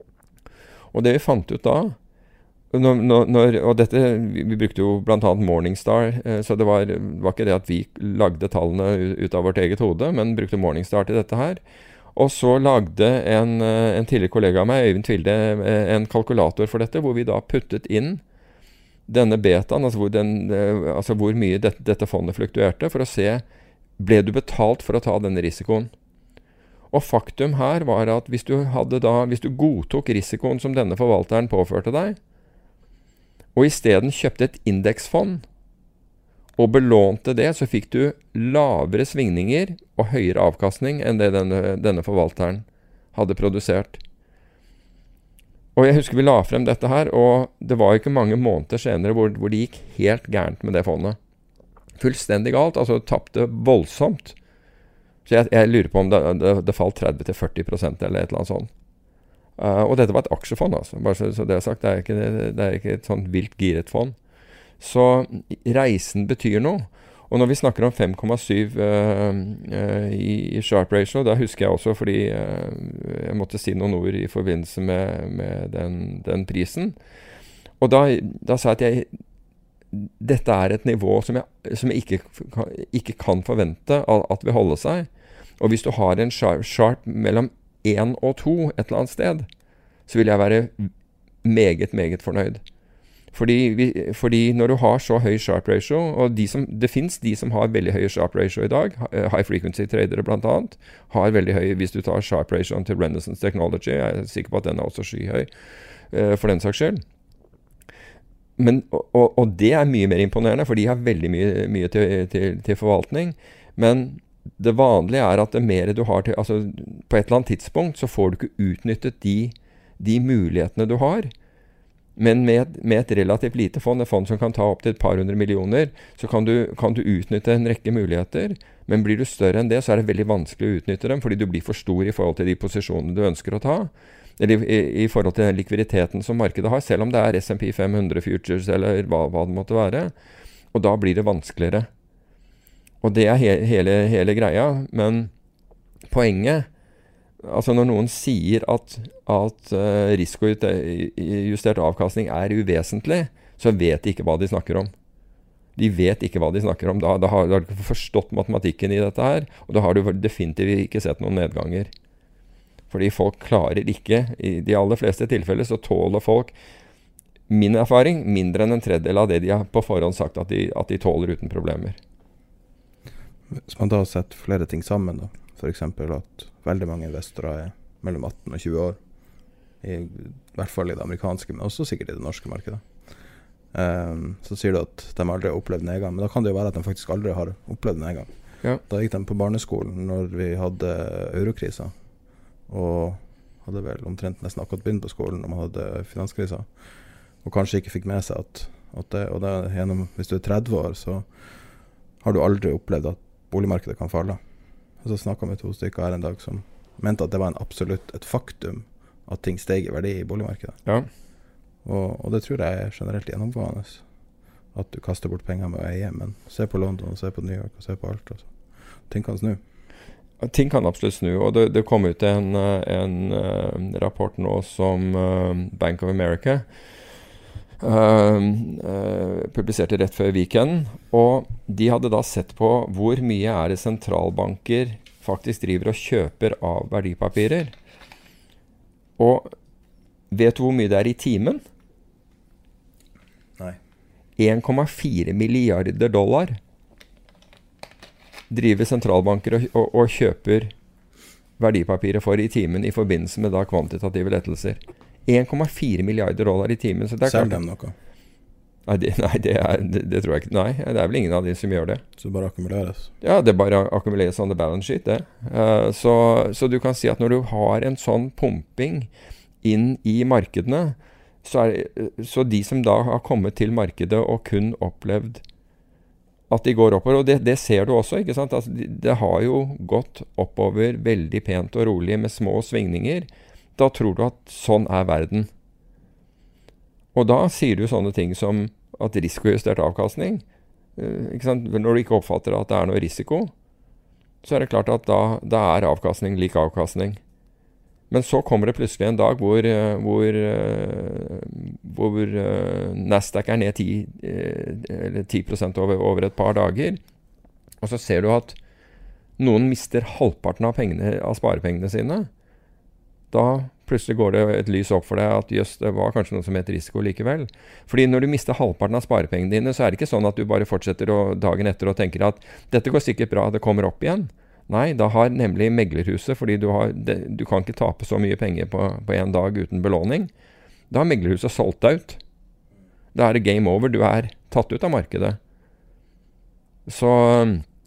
Og det vi fant ut da, når, når, og dette, vi, vi brukte jo blant annet Morningstar, uh, så det var, var ikke det at vi lagde tallene ut av vårt eget hode, men brukte Morningstar til dette her. Og så lagde en, en tidligere kollega av meg, Øyvind Tvilde, en kalkulator for dette, hvor vi da puttet inn denne betaen, altså hvor, den, altså hvor mye dette, dette fondet fluktuerte, for å se, ble du betalt for å ta denne risikoen? Og faktum her var at hvis du, hadde da, hvis du godtok risikoen som denne forvalteren påførte deg, og i stedet kjøpte et indeksfond, og belånte det, så fikk du lavere svingninger og høyere avkastning enn det denne, denne forvalteren hadde produsert. Og jeg husker vi la frem dette her, og det var ikke mange måneder senere hvor, hvor det gikk helt gærent med det fondet. Fullstendig galt, altså tappte voldsomt. Så jeg, jeg lurer på om det, det, det falt tretti til førti prosent eller et eller annet sånt. Uh, og dette var et aksjefond, altså. Bare så, så det er sagt, det er ikke, det, det er ikke et sånt vilt giret fond. Så reisen betyr noe. Og når vi snakker om fem komma syv uh, uh, i, i Sharpe ratio, da husker jeg også fordi uh, jeg måtte si noen ord i forbindelse med, med den, den prisen. Og da, da sa jeg at jeg, dette er et nivå som jeg, som jeg ikke, ikke kan forvente at vil holde seg. Og hvis du har en Sharpe, sharp mellom én og to et eller annet sted, så vil jeg være meget, meget fornøyd. Fordi, vi, fordi når du har så høy Sharpe ratio, og de som, det finnes de som har veldig høy Sharpe ratio i dag, high frequency tradere blant annet, har veldig høy, hvis du tar Sharpe ratio til Renaissance Technology, jeg er sikker på at den er også skyhøy, uh, for den saks skyld. Men, og, og det er mye mer imponerende, for de har veldig mye, mye til, til, til forvaltning, men det vanlige er at det mer du har til, altså på et eller annet tidspunkt så får du ikke utnyttet de, de mulighetene du har. Men med, med et relativt lite fond, et fond som kan ta opp til et par hundre millioner, så kan du, kan du utnytte en rekke muligheter. Men blir du større enn det, så er det veldig vanskelig å utnytte dem, fordi du blir for stor i forhold til de posisjonene du ønsker å ta. Eller i, i forhold til den likviditeten som markedet har, selv om det er S and P fem hundre futures, eller hva, hva det måtte være. Og da blir det vanskeligere. Og det er he, hele, hele greia, men poenget, altså når noen sier at, at uh, risikojustert avkastning er uvesentlig, så vet de ikke hva de snakker om. De vet ikke hva de snakker om. Da, da har du ikke forstått matematikken i dette her, og da har du definitivt ikke sett noen nedganger. Fordi folk klarer ikke, i de aller fleste tilfeller så tåler folk, min erfaring, mindre enn en tredjedel av det de har på forhånd sagt at de, at de tåler uten problemer. Hvis man da har sett flere ting sammen, da, for eksempel at veldig mange investorer er mellom atten og tjue år, i, i hvert fall i det amerikanske, men også sikkert i det norske markedet. Um, så sier du at de aldri har opplevd nedgang, men da kan det jo være at de faktisk aldri har opplevd nedgang. Ja. Da gikk de på barneskolen når vi hadde eurokrisa, og hadde vel omtrent nesten akkurat begynt på skolen når man hadde finanskrisa, og kanskje ikke fikk med seg at, at det, og det gjennom, hvis du er tretti år, så har du aldri opplevd at boligmarkedet kan falle. Og så snakket vi med to stykker her en dag som mente at det var en absolutt et faktum at ting steg i verdi i boligmarkedet. Ja. Og, og det tror jeg er generelt gjennomgående. At du kaster bort penger med å eie, men se på London, se på New York og se på alt. Også. Ting kan snu. Ting kan absolutt snu, og det, det kom ut en, en, en rapport nå som uh, Bank of America Uh, uh, publiserte rett før weekenden, og de hadde da sett på hvor mye er det sentralbanker faktisk driver og kjøper av verdipapirer. Og vet du hvor mye det er i timen? Nei. en komma fire milliarder dollar driver sentralbanker og, og, og kjøper verdipapirer for i timen i forbindelse med da kvantitative lettelser. en komma fire milliarder dollar i timen. Selger de noe? Nei, det, nei det, er, det, det tror jeg ikke. Nei, det er vel ingen av de som gjør det. Så det bare akkumuleres? Ja, det bare akkumuleres on the balance sheet, det. Uh, så, så du kan si at når du har en sånn pumping inn i markedene, så, er, så de som da har kommet til markedet og kun opplevd at de går oppover, og det, det ser du også, ikke sant? Altså, det, det har jo gått oppover veldig pent og rolig med små svingninger. Da tror du at sånn er verden. Og da sier du sånne ting som at risikojustert avkastning, eh, ikke sant? Når du ikke oppfatter at det er noe risiko, så er det klart at da, da er avkastning lik avkastning. Men så kommer det plutselig en dag hvor, hvor, hvor Nasdaq er ned ti prosent over, over et par dager, og så ser du at noen mister halvparten av, pengene, av sparepengene sine. Da plutselig går det et lys opp for deg at just, det var kanskje noe som heter risiko likevel. Fordi når du mister halvparten av sparepengene dine, så er det ikke sånn at du bare fortsetter å, dagen etter og tenker at dette går sikkert bra, det kommer opp igjen. Nei, da har nemlig meglerhuset, fordi du, har, det, du kan ikke tape så mye penger på, på en dag uten belåning. Da har meglerhuset solgt deg ut. Da er det game over, du er tatt ut av markedet. Så,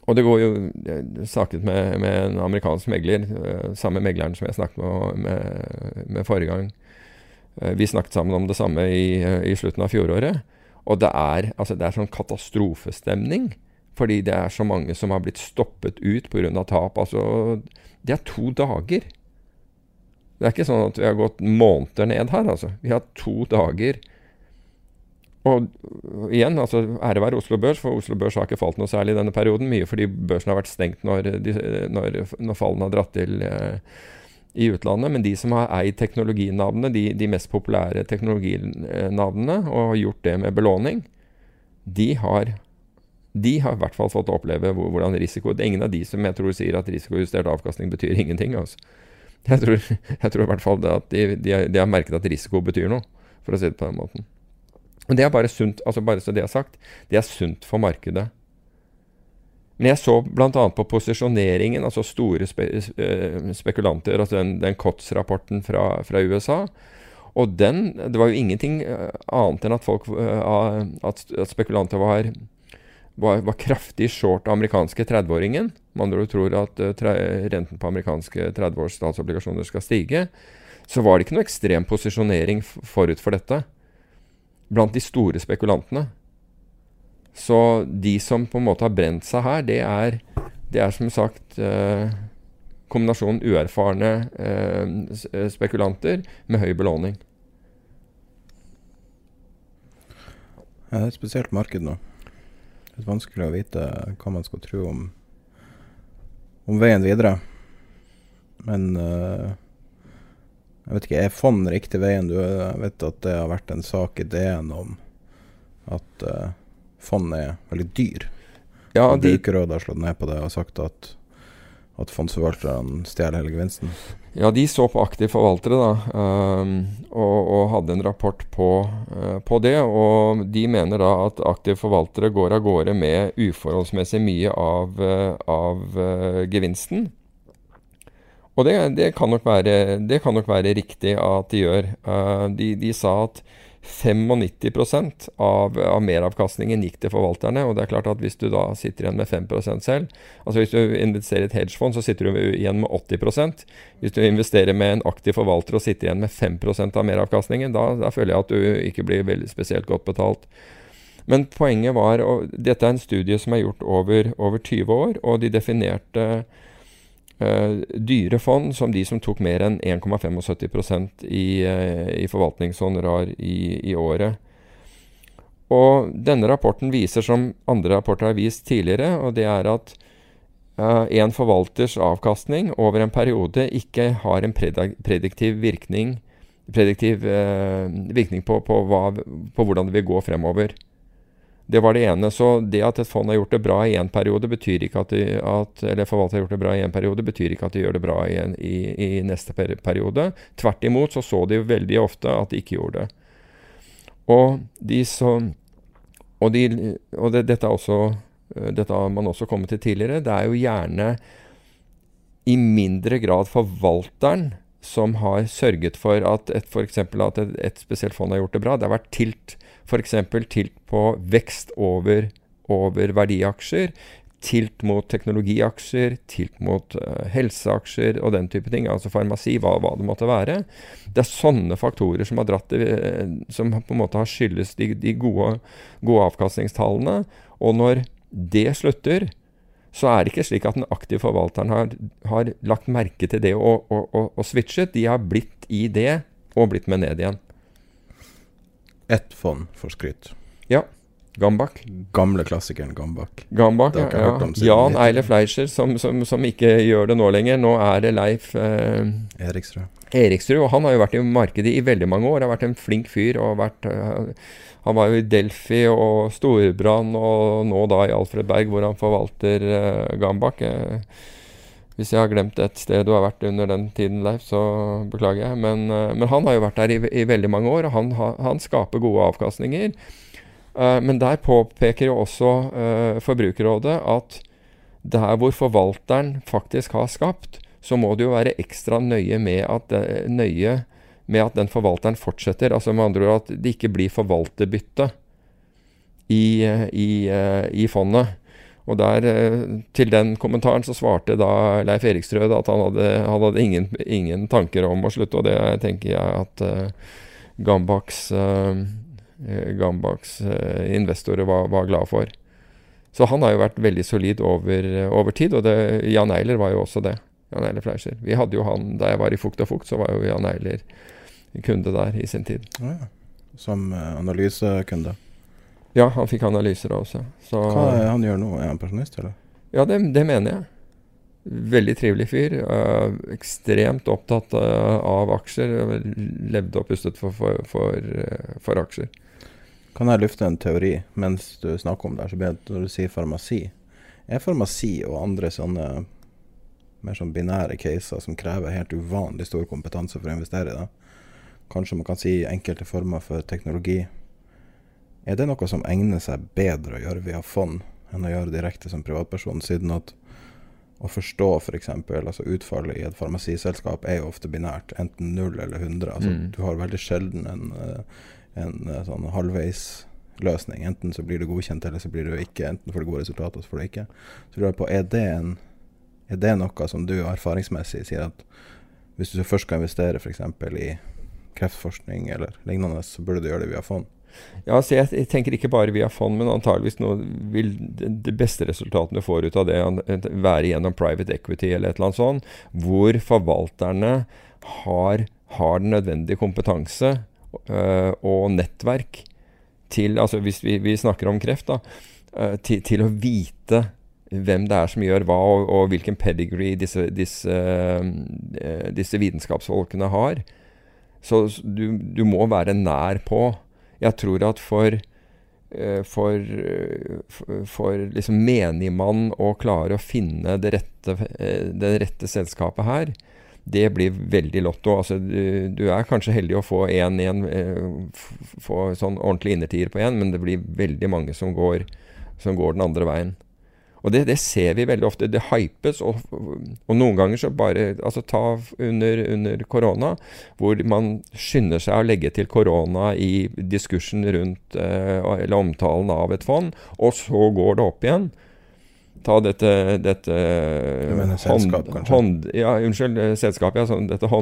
og det går jo, jeg snakket med, med en amerikansk megler, uh, samme megleren som jeg snakket med, med, med forrige gang. Uh, vi snakket sammen om det samme i, uh, i slutten av fjoråret. Og det er, altså det er sånn katastrofestemning, fordi det er så mange som har blitt stoppet ut på grunn av tap. Altså, det er to dager. Det er ikke sånn at vi har gått måneder ned her, altså. Vi har to dager. Og igjen, altså, ære være Oslo Børs, for Oslo Børs har ikke falt noe særlig i denne perioden, mye fordi børsen har vært stengt når, de, når, når fallene har dratt til eh, i utlandet, men de som har eid teknologinavnene, de, de mest populære teknologinavnene, og har gjort det med belåning, de har, de har i hvert fall fått oppleve hvordan risiko, det er ingen av de som jeg tror sier at risikojustert avkastning betyr ingenting, altså. Jeg tror, jeg tror i hvert fall at de, de, de har merket at risiko betyr noe, for å si det på den måten. Og det er bare sunt, altså bare så det er sagt, det er sunt for markedet. Men jeg så blant annet på posisjoneringen, altså store spe, spekulanter, altså den, den C O T S-rapporten fra, fra U S A, og den, det var jo ingenting annet enn at folk, at, at spekulanter var, var, var kraftig short amerikanske tredveåringen. Man tror at tre, renten på amerikanske tredve-års statsobligasjoner skal stige. Så var det ikke noe ekstrem posisjonering forut for dette blant de store spekulantene. Så de som på en måte har brent seg her, det er, det er som sagt eh, kombinasjonen uerfarne eh, spekulanter med høy belåning. Ja, det er et spesielt marked nå. Det er vanskelig å vite hva man skal tro om, om veien videre. Men uh, jeg vet ikke, er fond riktig veien? Du vet at det har vært en sak i D N om at uh, fond er veldig dyr. Ja, de Brukerrådet har slått ned på det og sagt at, at fondsforvalterne stjeler hele gevinsten. Ja, de så på aktive forvaltere da, um, og, og hadde en rapport på, uh, på det, og de mener da at aktive forvaltere går av gårde med uforholdsmessig mye av, uh, av uh, gevinsten. Og det, det, kan nok være, det kan nok være riktig at de gjør. Uh, de, de sa at nittifem prosent av, av meravkastningen gikk til forvalterne, og det er klart at hvis du da sitter igjen med fem prosent selv, altså hvis du investerer i et hedgefond, så sitter du igjen med åtti prosent. Hvis du investerer med en aktiv forvalter og sitter igjen med fem prosent av meravkastningen, da, da føler jeg at du ikke blir veldig spesielt godt betalt. Men poenget var, og dette er en studie som er gjort over, over tyve år, og de definerte Uh, dyre fond som de som tok mer enn en komma syttifem prosent i, uh, i forvaltningshonorar i, i året. Og denne rapporten viser, som andre rapporter har vist tidligere, og det er at uh, en forvalters avkastning over en periode ikke har en prediktiv virkning, prediktiv, uh, virkning på, på, hva, på hvordan det vil gå fremover. Det var det ene, så det at et fond har gjort det bra i en periode, betyr ikke at, de, at eller forvalter har gjort det bra i en periode, betyr ikke at de gjør det bra i, en, i, i neste periode. Tvert imot så så de jo veldig ofte at de ikke gjorde det. Og, de så, og, de, og det, dette, er også, dette har man også kommet til tidligere, det er jo gjerne i mindre grad forvalteren som har sørget for at et, for eksempel at et, et spesielt fond har gjort det bra. Det har vært tilt, for eksempel tilt på vekst over, over verdiaksjer, tilt mot teknologiaksjer, tilt mot uh, helseaksjer og den type ting, altså farmasi, hva, hva det måtte være. Det er sånne faktorer som har dratt det, som på en måte har skyldes de, de gode, gode avkastningstallene, og når det slutter, så er det ikke slik at den aktive forvalteren har, har lagt merke til det og, og, og, og switchet. De har blitt i det og blitt med ned igjen. Ett fond for skryt. Ja, Gambak. Gamle klassikeren Gambak. Gambak, ja. Jan Eilef Fleischer, som, som, som ikke gjør det nå lenger. Nå er det Leif eh, Eriksrud. Eriksrud, og han har jo vært i markedet i veldig mange år. Har vært en flink fyr og vært... Eh, Han var jo i Delphi og Storbrann, og nå da i Alfred Berg, hvor han forvalter uh, Gambak. Uh, hvis jeg har glemt et sted du har vært under den tiden, Leif, så beklager jeg. Men, uh, men han har jo vært der i, i veldig mange år, og han, ha, han skaper gode avkastninger. Uh, men der påpeker jo også uh, Forbrukerrådet at der hvor forvalteren faktisk har skapt, så må det jo være ekstra nøye med at uh, nøye med at den forvalteren fortsetter, altså med andre ord at det ikke blir forvalterbytte i, i, i fondet. Og der, til den kommentaren så svarte da Leif Erikstrød at han hadde, han hadde ingen, ingen tanker om å slutte, og det tenker jeg at uh, Gambaks, uh, Gambaks uh, investorer var, var glad for. Så han har jo vært veldig solid over, over tid, og det, Jan Eiler var jo også det. Jan Eiler Fleischer. Vi hadde jo han, da jeg var i Fukt og Fukt, så var jo Jan Eiler kunde der i sin tid. Ja, som uh, analysekunde? Ja, han fikk analyser også. Så, hva er han gjør nå? Er han pensjonist, eller? Ja, det, det mener jeg. Veldig trivelig fyr. Uh, ekstremt opptatt uh, av aksjer. Levde og pustet for, for, for, uh, for aksjer. Kan jeg lufte en teori mens du snakker om det her, så blir det når du sier farmasi. Er farmasi og andre sånne mer sånn binære caser som krever helt uvanlig stor kompetanse for å investere i det? Kanskje man kan si enkelte former for teknologi. Er det noe som egner seg bedre å gjøre via fond enn å gjøre direkte som privatperson, siden at å forstå for eksempel, altså utfallet i et farmasiselskap er jo ofte binært, enten null eller hundre. Altså, mm. Du har veldig sjelden en, en sånn halvveis løsning. Enten så blir det godkjent, eller så blir det jo ikke. Enten får det gode resultater, så får det ikke. Så lurer jeg på, er det, en, er det noe som du erfaringsmessig sier at hvis du først skal investere for eksempel i kreftforskning eller lignende, så burde du gjøre det via fond? Ja, så jeg, jeg tenker ikke bare via fond, men antageligvis nå vil det, det beste resultatene du får ut av det være gjennom private equity eller et eller annet sånt, hvor forvalterne har, har den nødvendige kompetanse øh, og nettverk til, altså hvis vi, vi snakker om kreft da, øh, til, til å vite hvem det er som gjør hva, og, og hvilken pedigree disse, disse, øh, disse vitenskapsfolkene har. Så du, du må være nær på. Jeg tror at for, for, for, for liksom menigmann å klare å finne det rette, det rette selskapet her, det blir veldig lotto. Altså, du, du er kanskje heldig å få en igjen, få sånn ordentlig innertier på en, men det blir veldig mange som går, som går den andre veien. Og det, det ser vi veldig ofte. Det hypes, og, og noen ganger så bare, altså ta under, under korona, hvor man skynder seg å legge til korona i diskursen rundt, eh, eller omtalen av et fond, og så går det opp igjen. Ta dette, dette du mener selskap, hånd, kanskje? Hånd, ja, unnskyld, selskap, ja, sånn, dette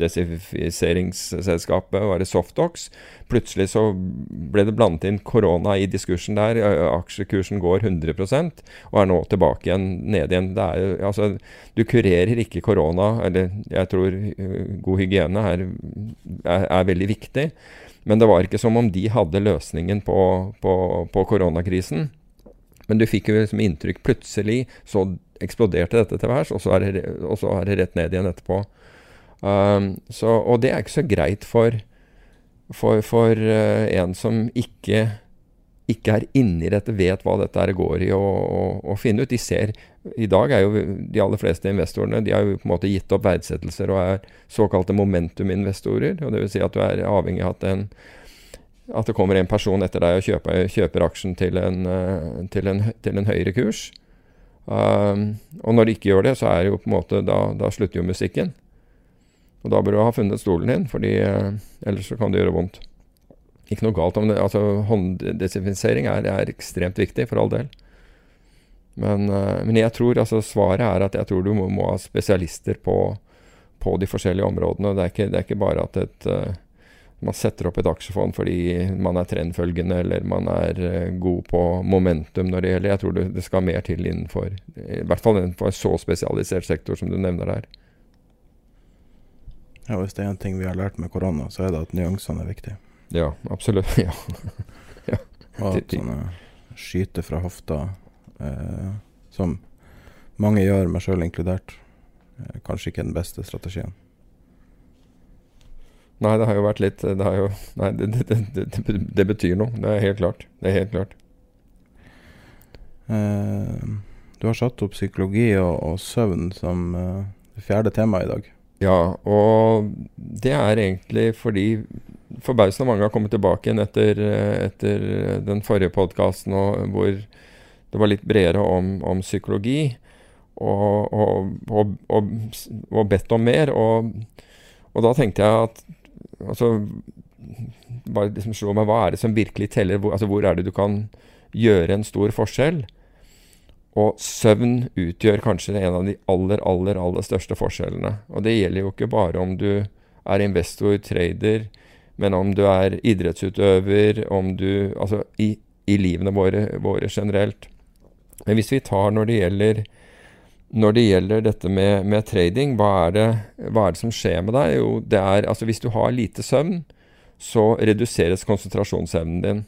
hånddesinfiseringsselskapet var det Softox. Plutselig så ble det blandet inn korona i diskursen der. Aksjekursen går hundre prosent, og er nå tilbake igjen, ned igjen. Det er, altså, du kurerer ikke korona, eller jeg tror god hygiene er, er, er veldig viktig, men det var ikke som om de hadde løsningen på, på, på koronakrisen. Men du fikk jo liksom inntrykk plutselig, så eksploderte dette til værs, og så er det, og så er det rett ned igjen etterpå. Um, så, og det er ikke så greit for, for, for uh, en som ikke, ikke er inne i dette, vet hva dette er går i å, å, å finne ut. De ser, i dag er jo de aller fleste investorene, de har jo på en måte gitt opp verdsettelser og er såkalte momentum-investorer, og det vil si at du er avhengig av at en at det kommer en person etter deg og kjøper, kjøper aksjen til en, til en, til en høyere kurs. Um, og når de ikke gjør det, så er det jo på en måte, da, da slutter jo musikken. Og da bør du ha funnet stolen din, fordi uh, ellers så kan det gjøre vondt. Ikke noe galt om det. Altså, hånddesinfisering er, er ekstremt viktig, for all del. Men, uh, men jeg tror, altså svaret er at jeg tror du må, må ha spesialister på, på de forskjellige områdene. Det er ikke, det er ikke bare at et... Uh, man setter opp et aksjefond fordi man er trendfølgende, eller man er uh, god på momentum når det gjelder. Jeg tror det, det skal mer til innenfor, i hvert fall innenfor en så spesialisert sektor som du nevner der. Ja, hvis det er en ting vi har lært med korona, så er det at nyansene er viktige. Ja, absolutt, ja. ja. Og at sånne skyte fra hofta, eh, som mange gjør, meg selv inkludert, eh, kanskje ikke den beste strategien. Nei, det har jo vært litt, det har jo, nei, det, det, det, det, det betyr noe, det er helt klart, det er helt klart. Eh, du har satt opp psykologi og, og søvn som eh, det fjerde temaet i dag. Ja, og det er egentlig fordi forbausende mange har kommet tilbake igjen etter, etter den forrige podcasten, hvor det var litt bredere om, om psykologi, og, og, og, og, og bedt om mer, og, og da tenkte jeg at altså, bare liksom slå meg, hva er det som virkelig teller? Hvor, altså, hvor er det du kan gjøre en stor forskjell? Og søvn utgjør kanskje en av de aller, aller, aller største forskjellene. Og det gjelder jo ikke bare om du er investor, trader, men om du er idrettsutøver, om du, altså i, i livene våre, våre generelt. Men hvis vi tar når det gjelder, når det gjelder dette med, med trading, hva er, det, hva er det som skjer med deg? Jo, det er, altså hvis du har lite søvn, så reduseres konsentrasjonsevnen din.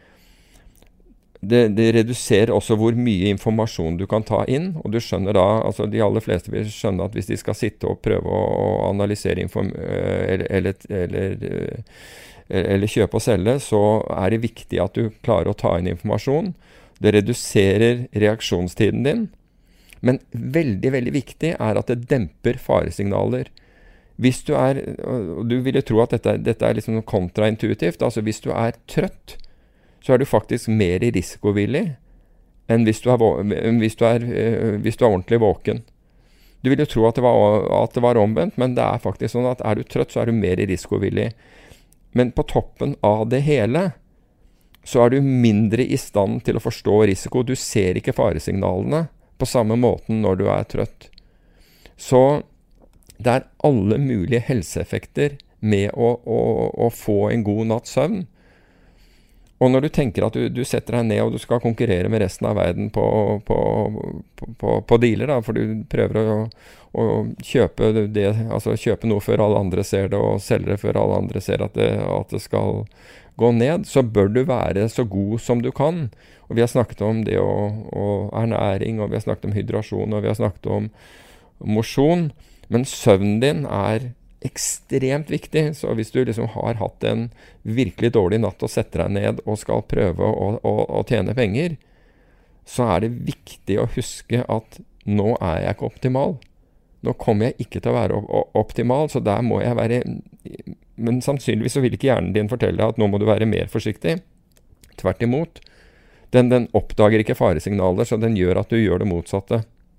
Det, det reduserer også hvor mye informasjon du kan ta inn, og du skjønner da, altså de aller fleste vil skjønne at hvis de skal sitte og prøve å, å analysere inform, eller, eller, eller, eller kjøpe og selge, så er det viktig at du klarer å ta inn informasjon. Det reduserer reaksjonstiden din, men veldig, veldig viktig er at det demper faresignaler. Hvis du er, og du ville tro at dette, dette er liksom kontraintuitivt, altså hvis du er trøtt, så er du faktisk mer risikovillig enn hvis du er, hvis du er, hvis du er ordentlig våken. Du vil jo tro at det, var, at det var omvendt, men det er faktisk sånn at er du trøtt, så er du mer risikovillig. Men på toppen av det hele, så er du mindre i stand til å forstå risiko. Du ser ikke faresignalene på samme måten når du er trøtt. Så det er alle mulige helseeffekter med å, å, å få en god natts søvn. Og når du tenker at du, du setter deg ned og du skal konkurrere med resten av verden på, på, på, på dealer, da, for du prøver å, å kjøpe, det, altså kjøpe noe før alle andre ser det, og selge det før alle andre ser at det, at det skal gå ned, så bør du være så god som du kan. Og vi har snakket om det og, og ernæring, og vi har snakket om hydrasjon, og vi har snakket om mosjon, men søvnen din er ekstremt viktig, så hvis du liksom har hatt en virkelig dårlig natt og setter deg ned og skal prøve å, å, å tjene penger, så er det viktig å huske at nå er jeg ikke optimal. Nå kommer jeg ikke til å være optimal, så der må jeg være, men sannsynligvis så vil ikke hjernen din fortelle deg at nå må du være mer forsiktig. Tvert imot. Den, den oppdager ikke faresignaler, så den gjør at du gjør det motsatte.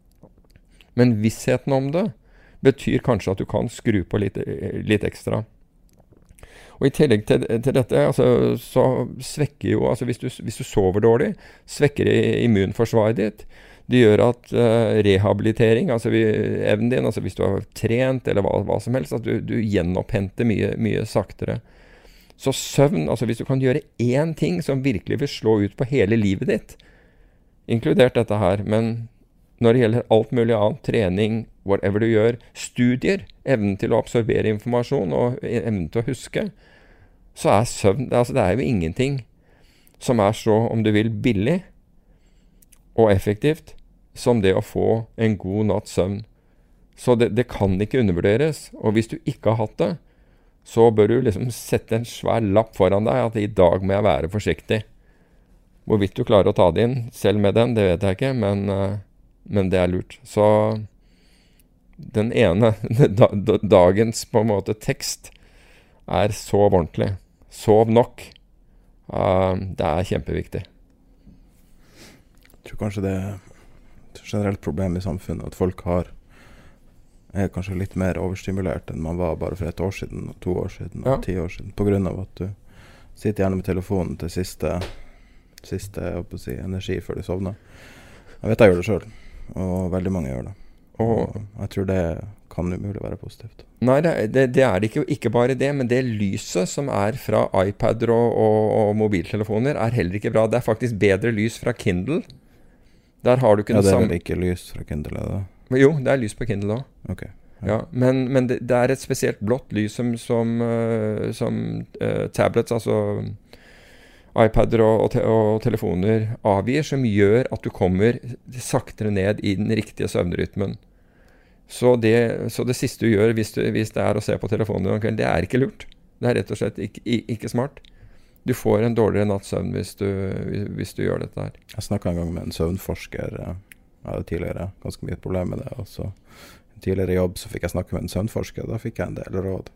Men vissheten om det betyr kanskje at du kan skru på litt, litt ekstra. Og i tillegg til, til dette, altså, så svekker jo, altså hvis du, hvis du sover dårlig, svekker immunforsvaret ditt. Det gjør at uh, rehabilitering, altså vi, evnen din, altså hvis du har trent eller hva, hva som helst, at du, du gjenoppenter mye, mye saktere. Så søvn, altså hvis du kan gjøre én ting som virkelig vil slå ut på hele livet ditt, inkludert dette her, men når det gjelder alt mulig annet, trening, whatever du gjør, studier, evnen til å absorbere informasjon og evnen til å huske, så er søvn, altså det er jo ingenting som er så, om du vil, billig og effektivt som det å få en god natts søvn. Så det, det kan ikke undervurderes, og hvis du ikke har hatt det, så bør du liksom sette en svær lapp foran deg at i dag må jeg være forsiktig. Hvorvidt du klarer å ta det inn selv med den, det vet jeg ikke, men Men det er lurt. Så den ene da, dagens på en måte tekst er sov ordentlig. Sov nok. Uh, det er kjempeviktig. Jeg tror kanskje det er et generelt problem i samfunnet, at folk har, er kanskje litt mer overstimulert enn man var bare for et år siden, to år siden, og ja. ti år siden. På grunn av at du sitter gjerne med telefonen til siste, siste jeg håper å si, energi før du sovner. Jeg vet jeg gjør det selv. Og veldig mange gjør det. Og jeg tror det kan umulig være positivt. Nei, det, det, det er ikke, ikke bare det, men det lyset som er fra iPader og, og, og mobiltelefoner er heller ikke bra. Det er faktisk bedre lys fra Kindle. Der har du ikke ja, det er samme... vel ikke lys fra Kindle, er det? Jo, det er lys på Kindle også. Ok. Ja. Ja, men, men det, det er et spesielt blått lys som, som, uh, som uh, tablets, altså iPader og, og, te og telefoner avgir, som gjør at du kommer saktere ned i den riktige søvnrytmen. Så det, så det siste du gjør hvis, du, hvis det er å se på telefonen, det er ikke lurt. Det er rett og slett ikke, ikke smart. Du får en dårligere natts søvn hvis du, hvis du gjør dette her. Jeg snakket en gang med en søvnforsker. Jeg hadde tidligere ganske mye problem med det. Og så tidligere jobb så fikk jeg snakke med en søvnforsker, og da fikk jeg en del råd.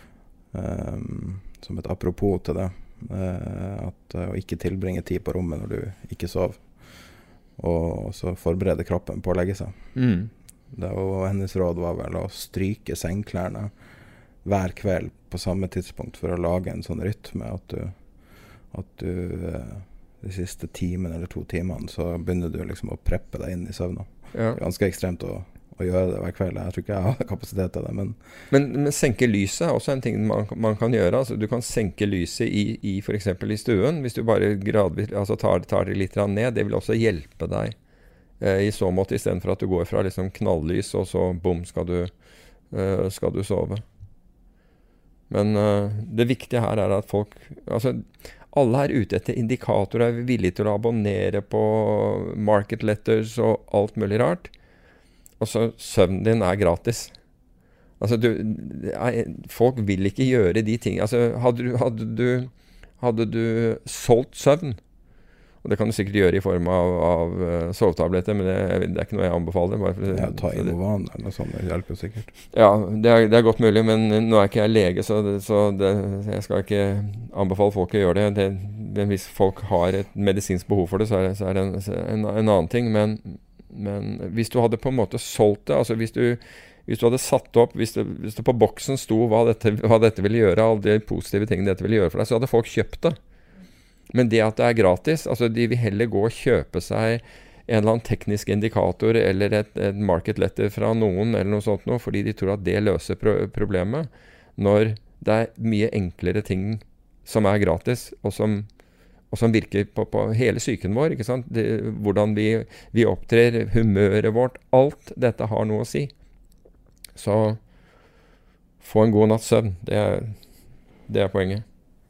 Um, som et apropos til det. Uh, at uh, å ikke tilbringe tid på rommet når du ikke sov, og så forberede kroppen på å legge seg. Mm. Det, og hennes råd var vel å stryke sengklærne hver kveld på samme tidspunkt for å lage en sånn rytme at du, at du uh, de siste timen eller to timene, så begynner du liksom å preppe deg inn i søvnen. Ja. Det er ganske ekstremt å, å gjøre det hver kveld. Jeg tror ikke jeg har kapasitet til det, men... Men, men senke lyset er også en ting man, man kan gjøre. Altså, du kan senke lyset i, i for eksempel i stuen, hvis du bare gradvis altså, tar, tar det litt ned. Det vil også hjelpe deg eh, i så måte, i stedet for at du går fra liksom, knalllys, og så bom, skal du, eh, skal du sove. Men uh, det viktige her er at folk, altså alle er ute etter indikatorer, er villige til å abonnere på market letters og alt mulig rart. Og så søvnen din er gratis. Altså du, er, folk vil ikke gjøre de tingene. Altså hadde du, hadde du, hadde du solgt søvn, og det kan du sikkert gjøre i form av, av uh, sovetabletter, men det, det er ikke noe jeg anbefaler. Bare for, ja, ta Inovan eller noe sånt, det hjelper sikkert. Ja, det er, det er godt mulig, men nå er ikke jeg lege, så, det, så det, jeg skal ikke anbefale folk å gjøre det. det. Men hvis folk har et medisinsk behov for det, så er det, så er det en, en, en annen ting. Men, men hvis du hadde på en måte solgt det, altså hvis du, hvis du hadde satt opp, hvis det, hvis det på boksen sto hva dette, hva dette ville gjøre, alle de positive tingene dette ville gjøre for deg, så hadde folk kjøpt det. Men det at det er gratis, altså de vil heller gå og kjøpe seg en eller annen teknisk indikator eller et, et market letter fra noen eller noe sånt noe, fordi de tror at det løser pro problemet, når det er mye enklere ting som er gratis, og som, og som virker på, på hele psyken vår, ikke sant? Det, hvordan vi, vi opptrer, humøret vårt, alt dette har noe å si. Så få en god natts søvn, det er, det er poenget.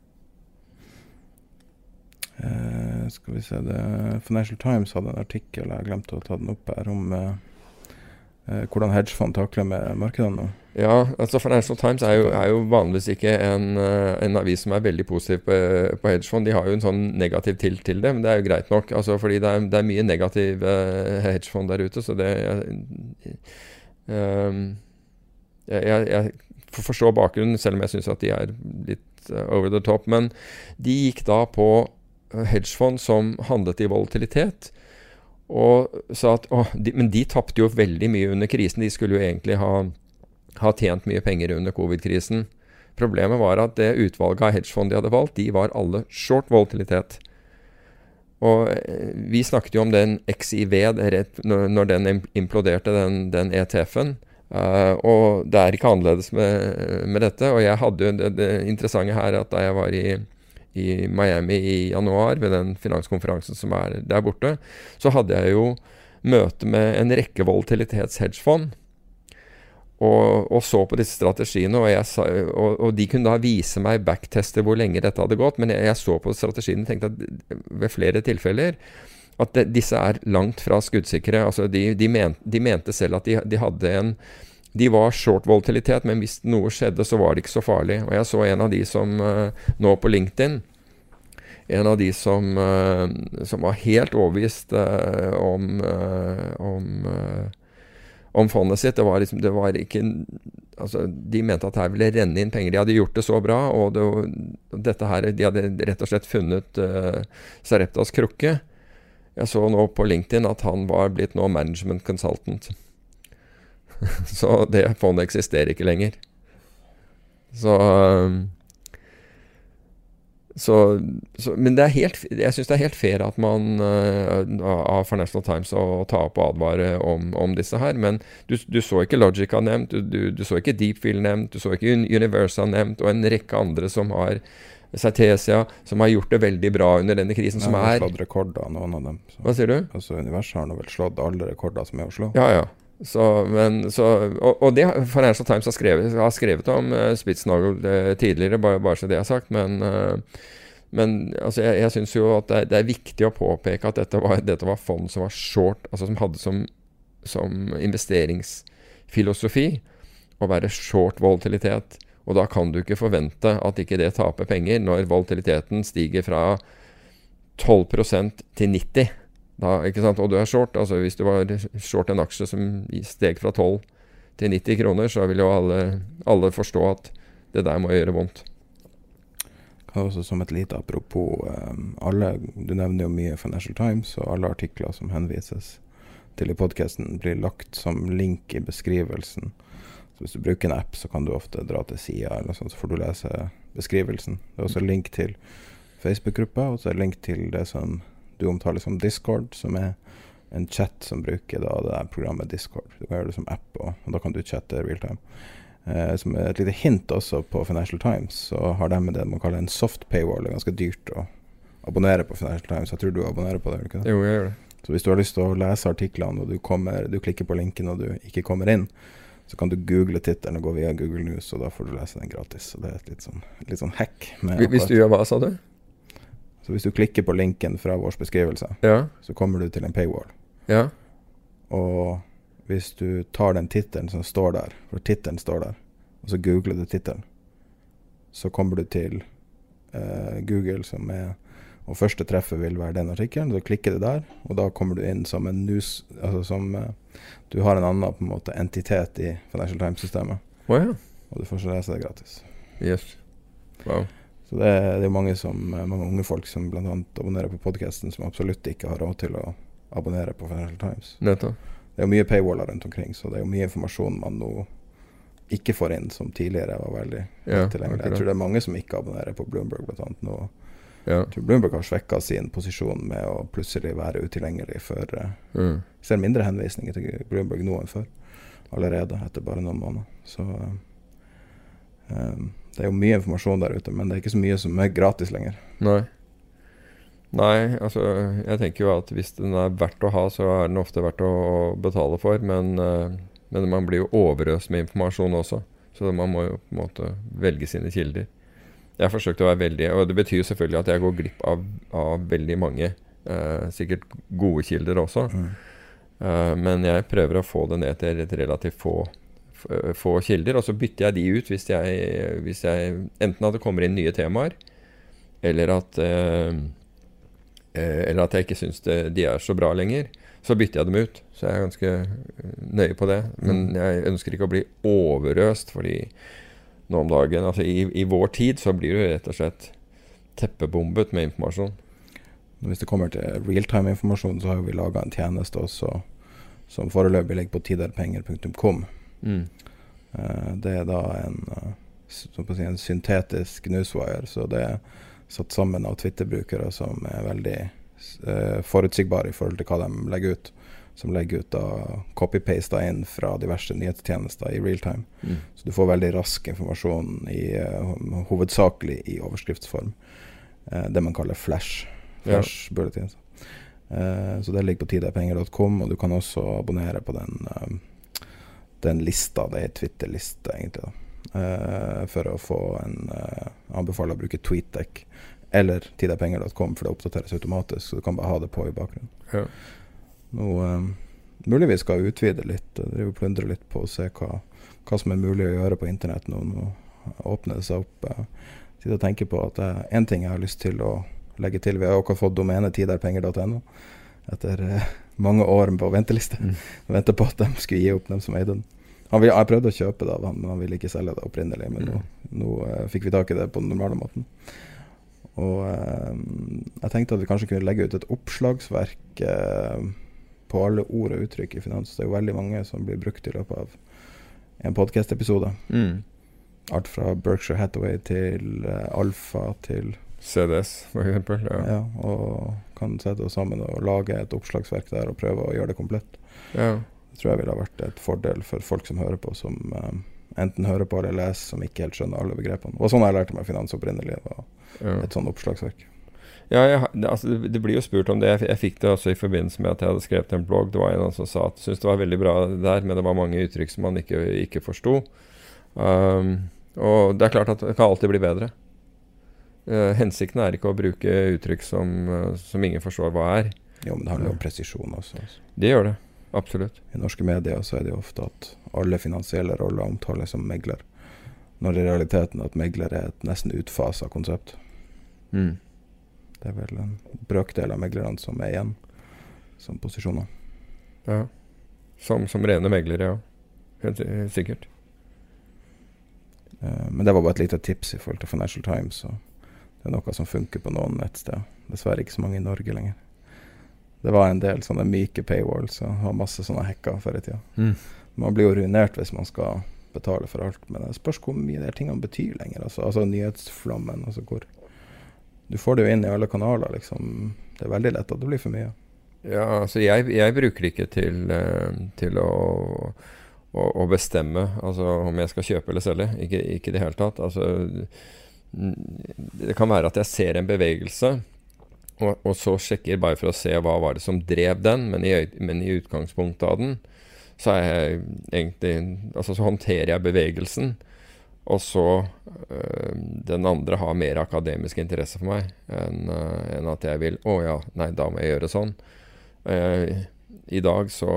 Uh, skal vi se det, Financial Times hadde en artikkel, jeg glemte å ta den opp her, om uh, uh, hvordan hedgefond takler med markedene nå. Ja, altså Financial Times er jo, er jo vanligvis ikke en, uh, en avis som er veldig positiv på, på hedgefond. De har jo en sånn negativ til til det, men det er jo greit nok, altså, fordi det er, det er mye negativ uh, hedgefond der ute, så det uh, um, jeg, jeg, jeg forstår bakgrunnen, selv om jeg synes at de er litt uh, over the top, men de gikk da på hedgefond som handlet i volatilitet, og sa at åh, de, men de tappte jo veldig mye under krisen. De skulle jo egentlig ha, ha tjent mye penger under covid-krisen. Problemet var at det utvalget av hedgefond de hadde valgt, de var alle short volatilitet. Og vi snakket jo om den X I V rett når, når den imploderte, den, den E T F-en. Uh, og det er ikke annerledes med, med dette. Og jeg hadde jo det, det interessante her at da jeg var i i Miami i januar, ved den finanskonferansen som er der borte, så hadde jeg jo møte med en rekke volatilitetshedgefond, og, og så på disse strategiene, og, jeg, og, og de kunne da vise meg backtester hvor lenge dette hadde gått, men jeg, jeg så på strategien og tenkte at ved flere tilfeller, at det, disse er langt fra skuddsikre. Altså de, de, men, de mente selv at de, de hadde en De var short volatilitet, men hvis noe skjedde, så var det ikke så farlig. Og jeg så en av de som uh, nå på LinkedIn, en av de som, uh, som var helt overbevist uh, om, uh, om, uh, om fondet sitt. Det var, liksom, det var ikke, altså, de mente at her ville renne inn penger. De hadde gjort det så bra, og det, dette her, de hadde rett og slett funnet uh, Sareptas krukke. Jeg så nå på LinkedIn at han var blitt nå management consultant. Så det fondet eksisterer ikke lenger. Så, så, så men det er helt, jeg synes det er helt fair at man uh, av Financial Times å ta opp og advare om, om disse her, men du, du så ikke Logica nevnt, du, du, du så ikke Deepfield nevnt, du så ikke Universa nevnt, og en rekke andre som har Certesia, som har gjort det veldig bra under denne krisen, som er... slått rekorder, noen av dem. Så. Hva sier du? Altså Universa har nå vel slått alle rekorder som er å slå. Ja, ja. Så, men, så, og, og det Financial Times har skrevet, har skrevet om uh, Spitznagel uh, tidligere, bare, bare så det er sagt, men, uh, men altså, jeg, jeg synes jo at det er, det er viktig å påpeke at dette var, dette var fond som var short, altså som hadde som, som investeringsfilosofi å være short volatilitet, og da kan du ikke forvente at ikke det taper penger når volatiliteten stiger fra tolv prosent til nitti prosent. Da, ikke sant? Og du er short, altså hvis du var short en aksje som steg fra tolv til nitti kroner, så vil jo alle, alle forstå at det der må gjøre vondt. Kan også som et lite apropos, um, alle, du nevner jo mye Financial Times, og alle artikler som henvises til i podcasten blir lagt som link i beskrivelsen. Så hvis du bruker en app, så kan du ofte dra til siden, eller sånn, så får du lese beskrivelsen. Det er også link til Facebook-gruppa, og så er det link til det som du omtaler som Discord, som er en chat som bruker da det der programmet Discord. Du kan gjøre det som app, og, og da kan du chatte real time. Eh, som er et lite hint også på Financial Times, så har de med det man kaller en soft paywall. Det er ganske dyrt å abonnere på Financial Times. Jeg tror du abonnerer på det, eller ikke det? Jo, jeg gjør det. Så hvis du har lyst til å lese artiklene, og du, kommer, du klikker på linken, og du ikke kommer inn, så kan du google titelen og gå via Google News, og da får du lese den gratis. Så det er et litt sånn, litt sånn hack. Hvis du gjør hva, sa du? Så hvis du klikker på linken fra vår beskrivelse, ja. så kommer du til en paywall. Ja. Og hvis du tar den titelen som står der, for titelen står der, og så googler du titelen, så kommer du til uh, Google som er, og første treffet vil være den artikkelen, så klikker du der, og da kommer du inn som en news, altså som uh, du har en annen på en måte entitet i Financial Times-systemet. Oh, ja. Og du får så lese det gratis. Yes. Wow. Så det, det er mange, som, mange unge folk som blant annet abonnerer på podcasten, som absolutt ikke har råd til å abonnere på Financial Times. Nettopp. Det er jo mye paywallar rundt omkring, så det er jo mye informasjon man nå ikke får inn, som tidligere var veldig ja, tilgjengelig. Jeg tror det er mange som ikke abonnerer på Bloomberg blant annet nå. Ja. Jeg tror Bloomberg har svekket sin posisjon med å plutselig være utilgjengelig for uh, mm. ser mindre henvisninger til Bloomberg nå enn før, allerede etter bare noen måneder. Så uh, um, det er jo mye informasjon der ute, men det er ikke så mye som er gratis lenger. Nei. Nei, altså jeg tenker jo at hvis den er verdt å ha, så er den ofte verdt å betale for, men, uh, men man blir jo overøst med informasjon også, så man må jo på en måte velge sine kilder. Jeg har forsøkt å være veldig, og det betyr selvfølgelig at jeg går glipp av, av veldig mange, uh, sikkert gode kilder også, mm. uh, men jeg prøver å få det ned til et relativt få, f- få kilder, og så bytter jeg de ut hvis jeg, hvis jeg enten at det kommer inn nye temaer, eller at... Uh, eller at jeg ikke synes det, de er så bra lenger, så bytter jeg dem ut. Så jeg er ganske nøye på det. Men jeg ønsker ikke å bli overøst, fordi nå om dagen, altså i, i vår tid, så blir det rett og slett teppebombet med informasjon. Hvis det kommer til real-time-informasjon, så har vi laget en tjeneste også, som foreløpig ligger på tiderpenger punktum com. Mm. Uh, det er da en, uh, som på å si, en syntetisk newswire, så det er satt sammen av Twitter-brukere som er veldig uh, forutsigbare i forhold til hva de legger ut. Som legger ut da copy-paste inn fra diverse nyhetstjenester i real-time. Mm. Så du får veldig rask informasjon i, uh, hovedsakelig i overskriftsform. Uh, det man kaller flash. Flash ja. Bulletin. Uh, så det ligger på tiderpenger punktum com, og du kan også abonnere på den, uh, den lista. Det er Twitter-liste egentlig da. Uh, for å få en uh, anbefaler å bruke TweetDeck eller tiderpenger punktum com, for det oppdateres automatisk, så du kan bare ha det på i bakgrunnen. Ja. Nå, um, muligvis skal jeg utvide litt, drive og plundre litt på å se hva, hva som er mulig å gjøre på internett nå. Nå åpner det seg opp. Uh, til å tenke på at uh, en ting jeg har lyst til å legge til, vi har også fått domenet tiderpenger punktum no etter uh, mange år på venteliste. Mm. Venter på at de skulle gi opp dem som eide den. Han vil, jeg prøvde å kjøpe det av han, men han ville ikke selge det opprinnelig, men nå, nå uh, fikk vi tak i det på den normale måten. Og uh, jeg tenkte at vi kanskje kunne legge ut et oppslagsverk uh, på alle ord og uttrykk i finans. Det er jo veldig mange som blir brukt i løpet av en podcast-episode. Mm. Alt fra Berkshire Hathaway til uh, Alfa til... C D S, for eksempel. Ja. Ja, og kan sette oss sammen og lage et oppslagsverk der og prøve å gjøre det komplett. Ja. Det tror jeg ville ha vært et fordel for folk som hører på, som um, enten hører på eller leser, som ikke helt skjønner alle begrepene. Og sånn har jeg lært meg finans opprinnelig, og ja. Et sånn oppslagsverk. Ja, jeg, altså, det, det blir jo spurt om det. Jeg, jeg fikk det også i forbindelse med at jeg hadde skrevet en blogg. Det var en som sa at jeg synes det var veldig bra der, men det var mange uttrykk som man ikke, ikke forstod. Um, og det er klart at det kan alltid bli bedre. Uh, hensikten er ikke å bruke uttrykk som, uh, som ingen forstår hva er. Jo, men det handler om presisjon også. Altså. Det gjør det. Absolutt. I norske medier så er det jo ofte at alle finansielle roller omtales som megler, når i realiteten at megler er et nesten utfaset konsept. Mm. Det er vel en brøkdel av meglerne som er igjen som posisjoner. Ja, som, som rene meglere, ja. Helt, helt sikkert. Uh, men det var bare et lite tips i forhold til Financial Times, og det er noe som funker på noen nettsted. Dessverre ikke så mange i Norge lenger. Det var en del sånne myke paywalls, og har masse sånne hacker før i tida. Mm. Man blir jo ruinert hvis man skal betale for alt, men det spørs hvor mye de tingene betyr lenger. Altså, altså nyhetsflommen, altså hvor, du får det jo inn i alle kanaler, liksom. Det er veldig lett at det blir for mye. Ja, altså jeg, jeg bruker det ikke til, til å, å, å bestemme altså om jeg skal kjøpe eller selge. Ikke, ikke det hele tatt. Altså, det kan være at jeg ser en bevegelse, og, og så sjekker bare for å se hva var det som drev den, men i, men i utgangspunktet av den, så er jeg egentlig, altså så håndterer jeg bevegelsen, og så øh, den andre har mer akademisk interesse for meg enn, øh, enn at jeg vil, å ja, nei, da må jeg gjøre sånn. Uh, I dag så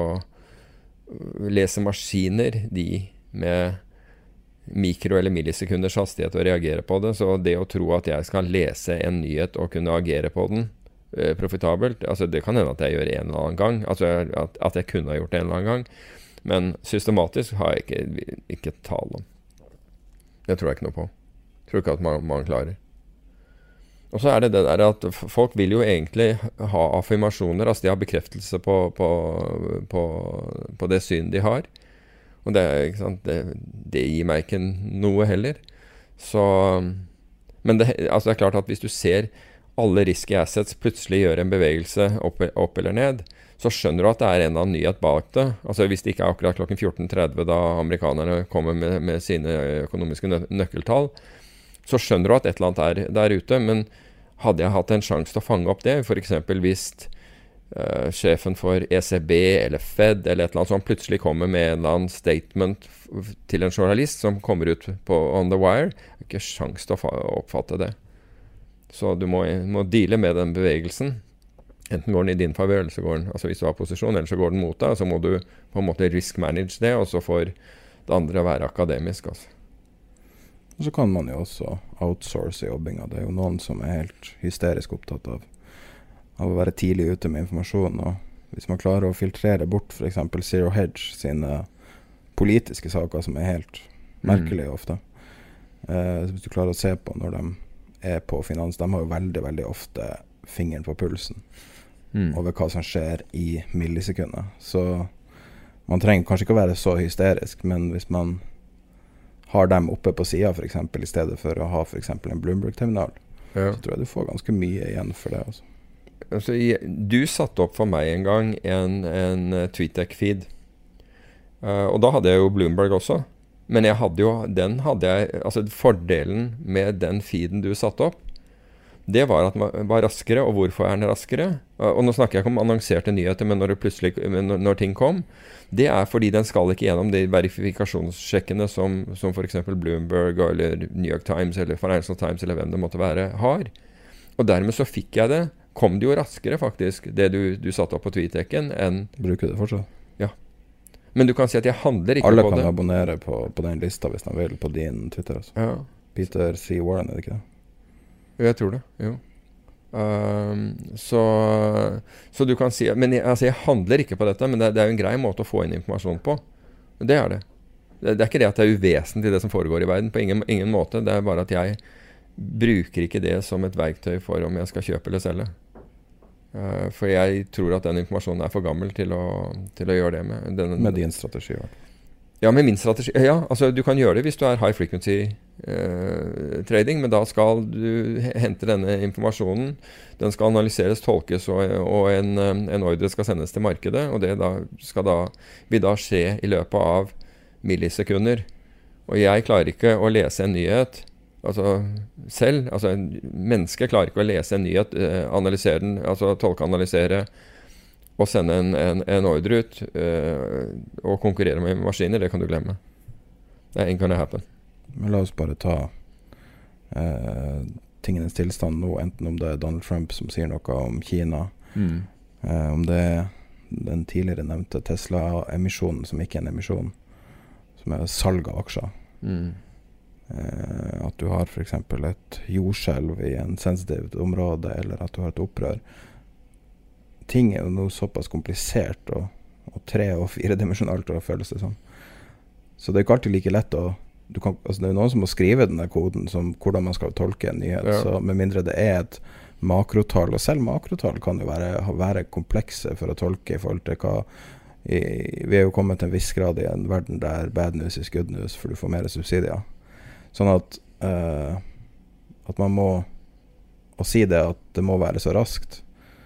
leser maskiner de med mikro- eller millisekunders hastighet og reagere på det, så det å tro at jeg skal lese en nyhet og kunne agere på den uh, profitabelt, altså det kan hende at jeg gjør en eller annen gang, altså at, at jeg kunne ha gjort det en eller annen gang, men systematisk har jeg ikke, ikke tale om. Det tror jeg ikke noe på. Jeg tror ikke at man, man klarer. Og så er det det der at folk vil jo egentlig ha affirmasjoner, altså de har bekreftelse på, på, på, på det syn de har. Og det, ikke sant, det, det gir meg ikke noe heller. Så, men det, altså det er klart at hvis du ser alle risky assets plutselig gjøre en bevegelse opp, opp eller ned, så skjønner du at det er en eller annen nyhet bak det. Altså hvis det ikke er akkurat klokken fjorten tretti da amerikanerne kommer med, med sine økonomiske nø- nøkkeltall, så skjønner du at et eller annet er der ute, men hadde jeg hatt en sjanse til å fange opp det, for eksempel hvis uh, sjefen for E C B eller Fed eller et eller annet som plutselig kommer med en eller annen statement f- til en journalist som kommer ut på On The Wire, har ikke sjanse til å fa- oppfatte det. Så du må, må deale med den bevegelsen. Enten går den i din favør, eller så går den, altså hvis du har posisjon, eller så går den mot deg, så må du på en måte risk manage det, og så får det andre være akademisk, altså. Og så kan man jo også outsource jobbinga. Det er jo noen som er helt hysterisk opptatt av, av å være tidlig ute med informasjon. Og hvis man klarer å filtrere bort for eksempel Zero Hedge sine politiske saker, som er helt merkelige ofte. Eh, hvis du klarer å se på når de er på finans, de har jo veldig, veldig ofte fingeren på pulsen mm. over hva som skjer i millisekunder. Så man trenger kanskje ikke å være så hysterisk, men hvis man har dem oppe på siden for eksempel, i stedet for å ha for eksempel en Bloomberg-terminal, ja. Så tror jeg du får ganske mye igjen for det. Altså. Altså, jeg, du satte opp for meg en gang en, en TweetDeck-feed, uh, og da hadde jeg jo Bloomberg også, men jeg hadde jo, den hadde jeg, altså fordelen med den feeden du satte opp, det var at den var raskere, og hvorfor er den raskere? Og nå snakker jeg ikke om annonserte nyheter, men når, det plutselig, når, når ting kom, det er fordi den skal ikke gjennom de verifikasjonssjekkene som, som for eksempel Bloomberg eller New York Times eller Financial Times eller hvem det måtte være, har. Og dermed så fikk jeg det, kom det jo raskere faktisk, det du, du satte opp på TweetDecken enn... Bruker det fortsatt? Ja. Men du kan si at jeg handler ikke Alle på det. Alle kan abonnere på, på den lista hvis de vil på din Twitter. Altså. Ja. Peter C. Warren, er det ikke det? Jeg tror det, jo. Um, så, så du kan si men jeg, altså jeg handler ikke på dette, men det, det er jo en grei måte å få inn informasjon på. Det er det. Det, det er ikke det at det er uvesentlig det som foregår i verden, på ingen, ingen måte. Det er bare at jeg bruker ikke det som et verktøy for om jeg skal kjøpe eller selge. Uh, for jeg tror at den informasjonen er for gammel til å, til å gjøre det med. Den, med din strategi, ja. Ja, med min strategi. Ja, altså du kan gjøre det hvis du er high frequency eh, trading, men da skal du hente denne informasjonen. Den skal analyseres, tolkes, og, og en, en ordre skal sendes til markedet, og det da skal da, vil da skje i løpet av millisekunder. Og jeg klarer ikke å lese en nyhet altså selv. Altså en menneske klarer ikke å lese en nyhet, eh, analysere den, altså tolke, analysere, og sende en, en, en ordre ut uh, og konkurrere med maskiner, det kan du glemme. Det er ain't gonna happen. Men la oss bare ta uh, tingenes tilstand nå, enten om det er Donald Trump som sier noe om Kina, mm. uh, om det er den tidligere nevnte Tesla-emisjonen, som ikke er en emisjon, som er salg av aksjer. Mm. Uh, at du har for eksempel et jordskjelv i en sensitivt område, eller at du har et opprør. Ting er jo noe såpass komplisert og, og tre- og firedimensjonalt å føles det som. Så det er ikke alltid like lett å du kan, altså det er noen som må skrive denne koden som hvordan man skal tolke en nyhet, ja. Så med mindre det er et makrotall, og selv makrotall kan jo være, være komplekse for å tolke i forhold til hva i, vi er jo kommet til en viss grad i en verden der bad news is good news, for du får mer subsidier. Sånn at uh, at man må å si det at det må være så raskt,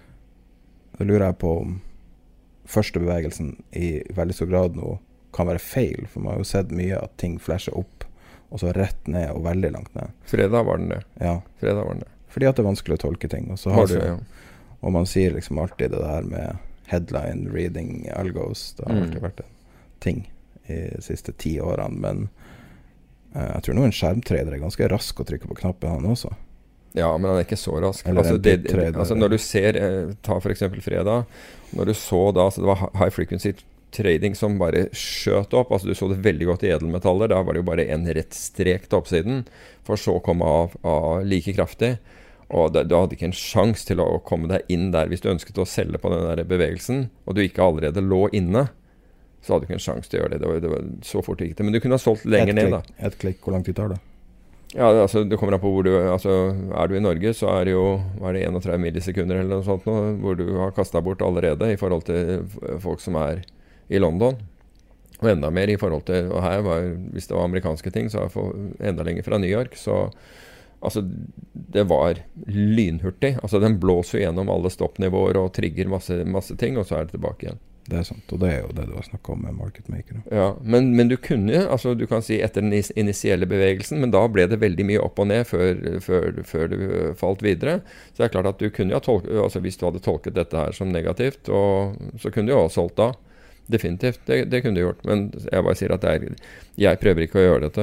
da lurer jeg på om første bevegelsen i veldig stor grad nå kan være feil, for man har jo sett mye at ting flasher opp, og så rett ned og veldig langt ned. Fredag var den det. Ja. Fredag var den det. Fordi at det er vanskelig å tolke ting, og så har Altså, du, ja. og man sier liksom alltid det der med headline reading algos, det har Mm. alltid vært en ting i de siste ti årene, men eh, jeg tror nå en skjermtrader er ganske rask å trykke på knappen han også. Ja, men han er ikke så rask. Eller Altså, en det, dip-trader. altså når du ser, eh, ta for eksempel fredag, når du så da, så det var high frequency trading som bare skjøt opp, altså du så det veldig godt i edelmetaller, da var det jo bare en rett strek til oppsiden, for så å komme av, av like kraftig, og det, du hadde ikke en sjans til å komme deg inn der hvis du ønsket å selge på den der bevegelsen, og du ikke allerede lå inne, så hadde du ikke en sjans til å gjøre det, det var, det var så fort det gikk det, men du kunne ha solgt lenger Et ned klikk, da. et klikk, hvor lang tid tar det? Ja, det, altså, det kommer an på hvor du, altså, er du i Norge, så er det jo, hva er det, trettien millisekunder eller noe sånt nå, hvor du har kastet bort allerede i forhold til folk som er i London, og enda mer i forhold til, og her var, hvis det var amerikanske ting, så er det enda lenger fra New York, så altså, det var lynhurtig, altså den blåser jo gjennom alle stoppnivåer og trigger masse, masse ting, og så er det tilbake igjen. Det er sant, og det er jo det du har snakket om med market maker. Ja, men, men du kunne, altså du kan si etter den is- initielle bevegelsen, men da ble det veldig mye opp og ned før, før, før du falt videre. Så det er klart at du kunne jo tolke, altså hvis du hadde tolket dette her som negativt, og, så kunne du jo ha solgt da. Definitivt, det, det kunne du gjort. Men jeg bare sier at det er, jeg prøver ikke å gjøre dette.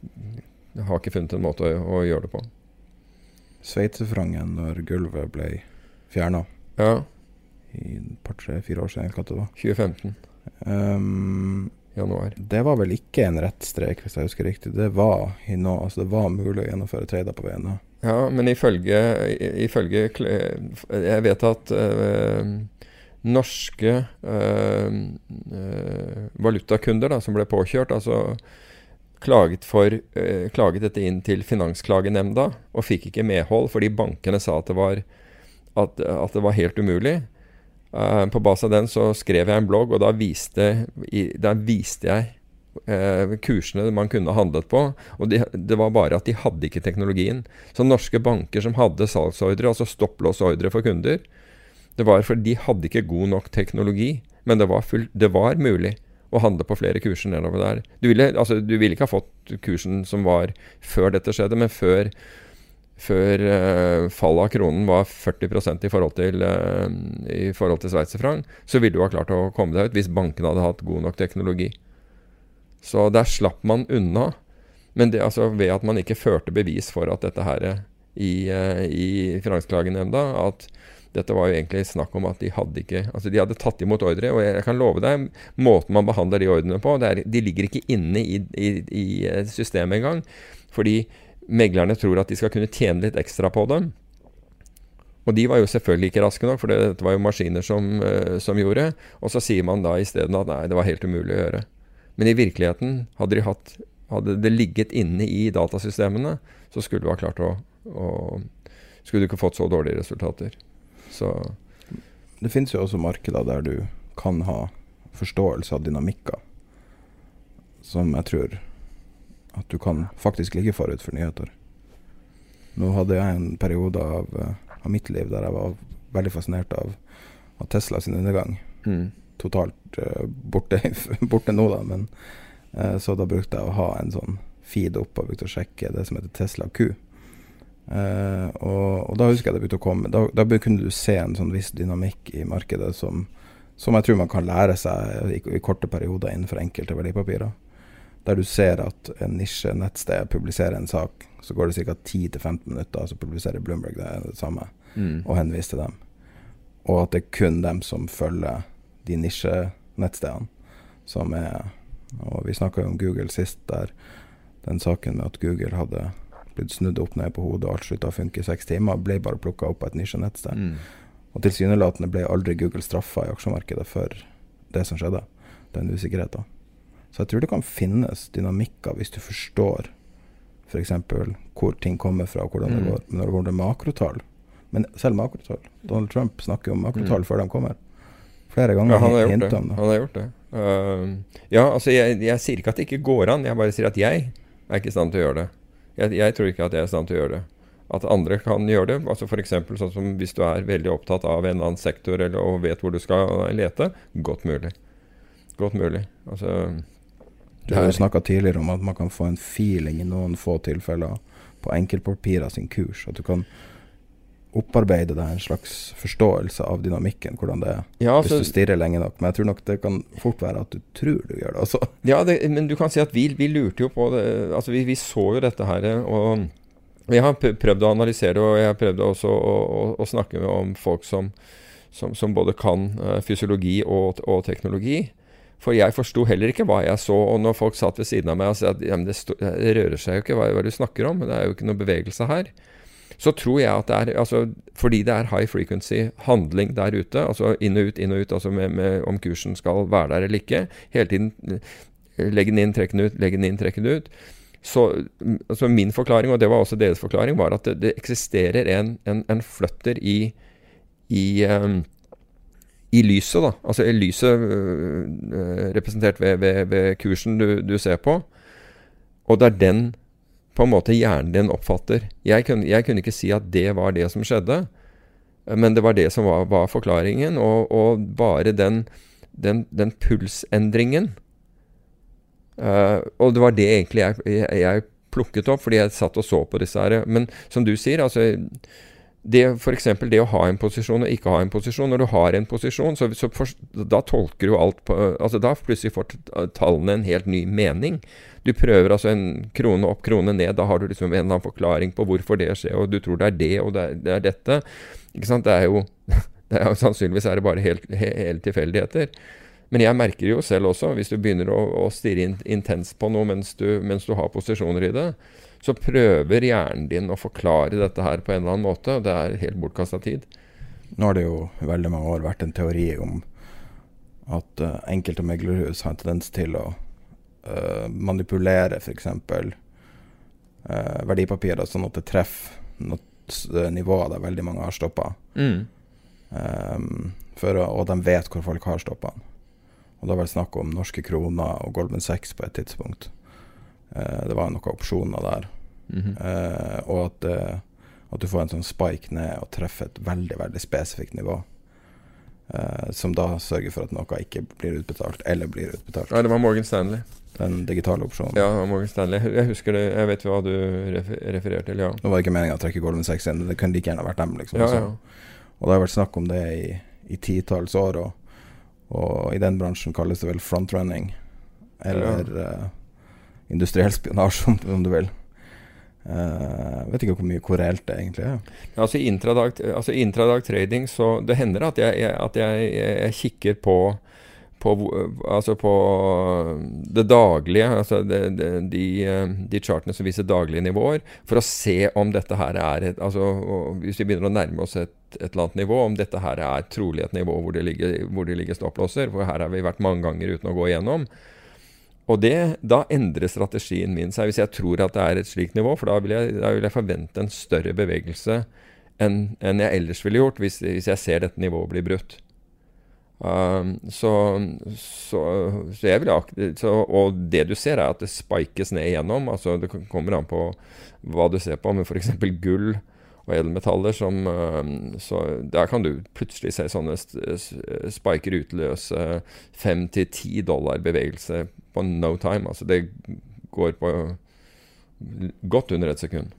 Jeg har ikke funnet en måte å, å gjøre det på. Sveitsefrangen når gulvet ble fjernet. Ja. I et par, tre, fire år siden, hva det var. tjue femten. Um, Januar. Det var vel ikke en rett strek, hvis jeg husker riktig. Det var, i nå, altså det var mulig å gjennomføre trader på veien. Ja, men ifølge, ifølge jeg vet at øh, norske øh, øh, valutakunder da, som ble påkjørt, altså klaget, for, øh, klaget dette inn til Finansklagenemnda, og fikk ikke medhold, fordi bankene sa at det var, at, at det var helt umulig. Uh, på basis av den så skrev jeg en blogg, og da viste, i, da viste jeg uh, kursene man kunne handlet på, og de, det var bare at de hadde ikke teknologien. Så norske banker som hadde salgsordre, altså stopplåsordre for kunder, det var fordi de hadde ikke god nok teknologi, men det var, full, det var mulig å handle på flere kurser nedover der. Du ville, altså, du ville ikke ha fått kursen som var før dette skjedde, men før før uh, fallet av kronen var førti prosent i forhold til, uh, i forhold til sveitserfranc, så ville du ha klart å komme deg ut hvis banken hadde hatt god nok teknologi. Så der slapp man unna, men det, altså, ved at man ikke førte bevis for at dette her i, uh, i Finansklagenemnda, at dette var jo egentlig snakk om at de hadde ikke, altså de hadde tatt imot ordre, og jeg, jeg kan love deg, måten man behandler de ordrene på, det er, de ligger ikke inne i, i, i systemet engang, fordi meglerne tror at de skal kunne tjene litt ekstra på dem. Og de var jo selvfølgelig ikke raske nok, for det var jo maskiner som, uh, som gjorde. Og så sier man da i stedet at nei, det var helt umulig å gjøre. Men i virkeligheten, hadde, de hatt, hadde det ligget inne i datasystemene, så skulle du ha klart å, å skulle du ikke fått så dårlige resultater. Så det finnes jo også markeder der du kan ha forståelse av dynamikker, som jeg tror at du kan faktisk ligge forut for nyheter. Nå hadde jeg en periode av, av mitt liv der jeg var veldig fascinert av, av Tesla sin undergang. mm. Totalt uh, borte, borte nå da, men uh, så da brukte jeg å ha en sånn feed opp og begynte å sjekke det som heter Tesla Q. Uh, og, og da husker jeg det begynte å komme. Da, da kunne du se en sånn viss dynamikk i markedet som, som jeg tror man kan lære seg i, i korte perioder innenfor enkelte verdipapirer. Der du ser at en nisje nettsted publiserer en sak, så går det cirka ti til femten minutter, så publiserer Bloomberg det, det samme, Mm. og henviser til dem. Og at det er kun dem som følger de nisje-nettstedene, som er, og vi snakket jo om Google sist, der den saken med at Google hadde blitt snudd opp ned på hodet, og alt sluttet å funke i seks timer, ble bare plukket opp på et nisje-nettsted. Mm. Og tilsynelatende ble aldri Google straffet i aksjemarkedet for det som skjedde, den usikkerheten. Så jeg tror det kan finnes dynamikker hvis du forstår for eksempel hvor ting kommer fra og hvordan det Mm. går. Men når det går til makrotall, men selv makrotall, Donald Trump snakker om makrotall Mm. før de kommer. Flere ganger Ja, han har gjort hintet det. om det. Han har gjort det. Uh, ja, altså jeg, jeg sier ikke at det ikke går an, jeg bare sier at jeg er ikke i stand til å gjøre det. Jeg, jeg tror ikke at jeg er i stand til å gjøre det. at andre kan gjøre det. Altså for eksempel sånn som hvis du er veldig opptatt av en annen sektor eller, og vet hvor du skal lete, godt mulig. Godt mulig. Altså, du har jo snakket tidligere om at man kan få en feeling i noen få tilfeller på enkeltpapirer sin kurs, at du kan opparbeide deg en slags forståelse av dynamikken, hvordan det er, ja, altså, hvis du stirrer lenge nok. Men jeg tror nok det kan fort være at du tror du gjør det også. Ja, det, men du kan si at vi, vi lurte jo på det. Altså vi, vi så jo dette her, og jeg har prøvd å analysere, og jeg har prøvd også å, å, å snakke med om folk som, som, som både kan uh, fysiologi og, og teknologi. For jeg forstod heller ikke hva jeg så, og når folk satt ved siden av meg og sa at ja, men det, stå, det rører seg jo ikke hva, hva du snakker om, det er jo ikke noe bevegelse her. Så tror jeg at det er, altså, fordi det er high frequency handling der ute, altså inn og ut, inn og ut, altså med, med om kursen skal være der eller ikke, hele tiden legge den inn, trekke den ut, legge den inn, trekke den ut. Så altså min forklaring, og det var også deres forklaring, var at det, det eksisterer en, en, en flytter i, i, um, i lyset, da. Altså i lyset uh, representert ved, ved, ved kursen du, du ser på. Og det er den på en måte hjernen din oppfatter. Jeg kunne, jeg kunne ikke si at det var det som skjedde, men det var det som var, var forklaringen, og, og bare den, den, den pulsendringen. Uh, og det var det egentlig jeg, jeg, jeg plukket opp, fordi jeg satt og så på disse her. Men som du sier, altså, det, for eksempel det å ha en posisjon og ikke ha en posisjon. Når du har en posisjon, så, så for, da tolker du alt på, altså da plutselig får tallene en helt ny mening. Du prøver altså en krone opp, krone ned, da har du liksom en eller annen forklaring på hvorfor det skjer, og du tror det er det, og det er, det er dette. Ikke sant? Det er jo, det er jo sannsynligvis er det bare helt, helt tilfeldigheter. Men jeg merker jo selv også, hvis du begynner å, å stirre in, intens på noe mens du, mens du har posisjoner i det, så prøver hjernen din å forklare dette her på en eller annen måte, og det er helt bortkastet tid. Nå har det jo veldig mange år vært en teori om at uh, enkelte meglerhus har en tendens til å uh, manipulere for eksempel uh, verdipapirer, sånn at det treffer noe nivå der veldig mange har stoppet. Mm. Um, for, og de vet hvor folk har stoppet. Og det var vel snakk om norske kroner og Goldman Sachs på et tidspunkt. Eh, det var noen opsjoner der. Mm-hmm. eh, og at, eh, at du får en sånn spike ned og treffer et veldig, veldig spesifikt nivå. Eh, som da sørger for at noe ikke blir utbetalt, eller blir utbetalt. Ja, det var Morgan Stanley. Den digitale opsjonen. Ja, Morgan Stanley. Jeg husker det, jeg vet hva du refer- refererte til, ja. Det var ikke meningen å trekke Goldman Sachs inn, det kunne like gjerne vært dem, liksom. Ja, ja. Og det har vært snakk om det i, i titalls år, og Og i den bransjen kalles det vel frontrunning, eller ja. uh, industriell spionasje, om, om du vil. Uh, vet ikke hvor mye hvor reelt det egentlig er. Ja, altså, intradag, altså intradag trading, så det hender at jeg, jeg, at jeg, jeg kikker på, på, altså på det daglige, altså det, det, de, de chartene som viser daglige nivåer, for å se om dette her er et, altså hvis vi begynner å nærme oss et et eller annet nivå, om dette her er trolig et nivå hvor det ligger, hvor det ligger stopplåser, for her har vi vært mange ganger uten å gå igjennom. Og det, da endrer strategien min seg hvis jeg tror at det er et slikt nivå, for da vil jeg, da vil jeg forvente en større bevegelse enn, enn jeg ellers ville gjort hvis, hvis jeg ser dette nivået bli brutt. Um, så, så, så jeg vil så, og det du ser er at det spikes ned igjennom, altså det kommer an på hva du ser på, men for eksempel gull og edelmetaller som, så der kan du plutselig se sånne spiker utløse fem til ti dollar bevegelse på no time. Altså det går på godt under et sekund.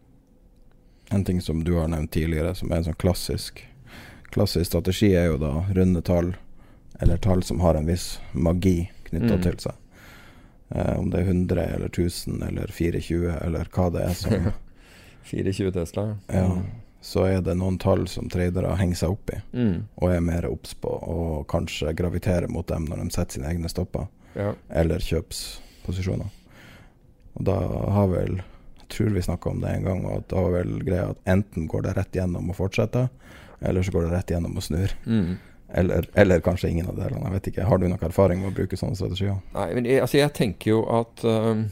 En ting som du har nevnt tidligere, som er en sånn klassisk, klassisk strategi, er jo da runde tall, eller tall som har en viss magi knyttet mm. til seg. Eh, om det er hundre, eller tusen, eller fire tjue, eller hva det er som... fire tjue Tesla. Ja, så er det noen tall som tradere henger seg opp i, mm. og er mer obs på, og kanskje graviterer mot dem når de setter sine egne stopper, ja. eller kjøpsposisjoner. Og da har vel, jeg tror vi snakket om det en gang, og da var vel greia at enten går det rett gjennom og fortsetter, eller så går det rett gjennom og snur. Mm. Eller, eller kanskje ingen av delene, jeg vet ikke. Har du noen erfaring med å bruke sånne strategier? Nei, men jeg, altså jeg tenker jo at... Um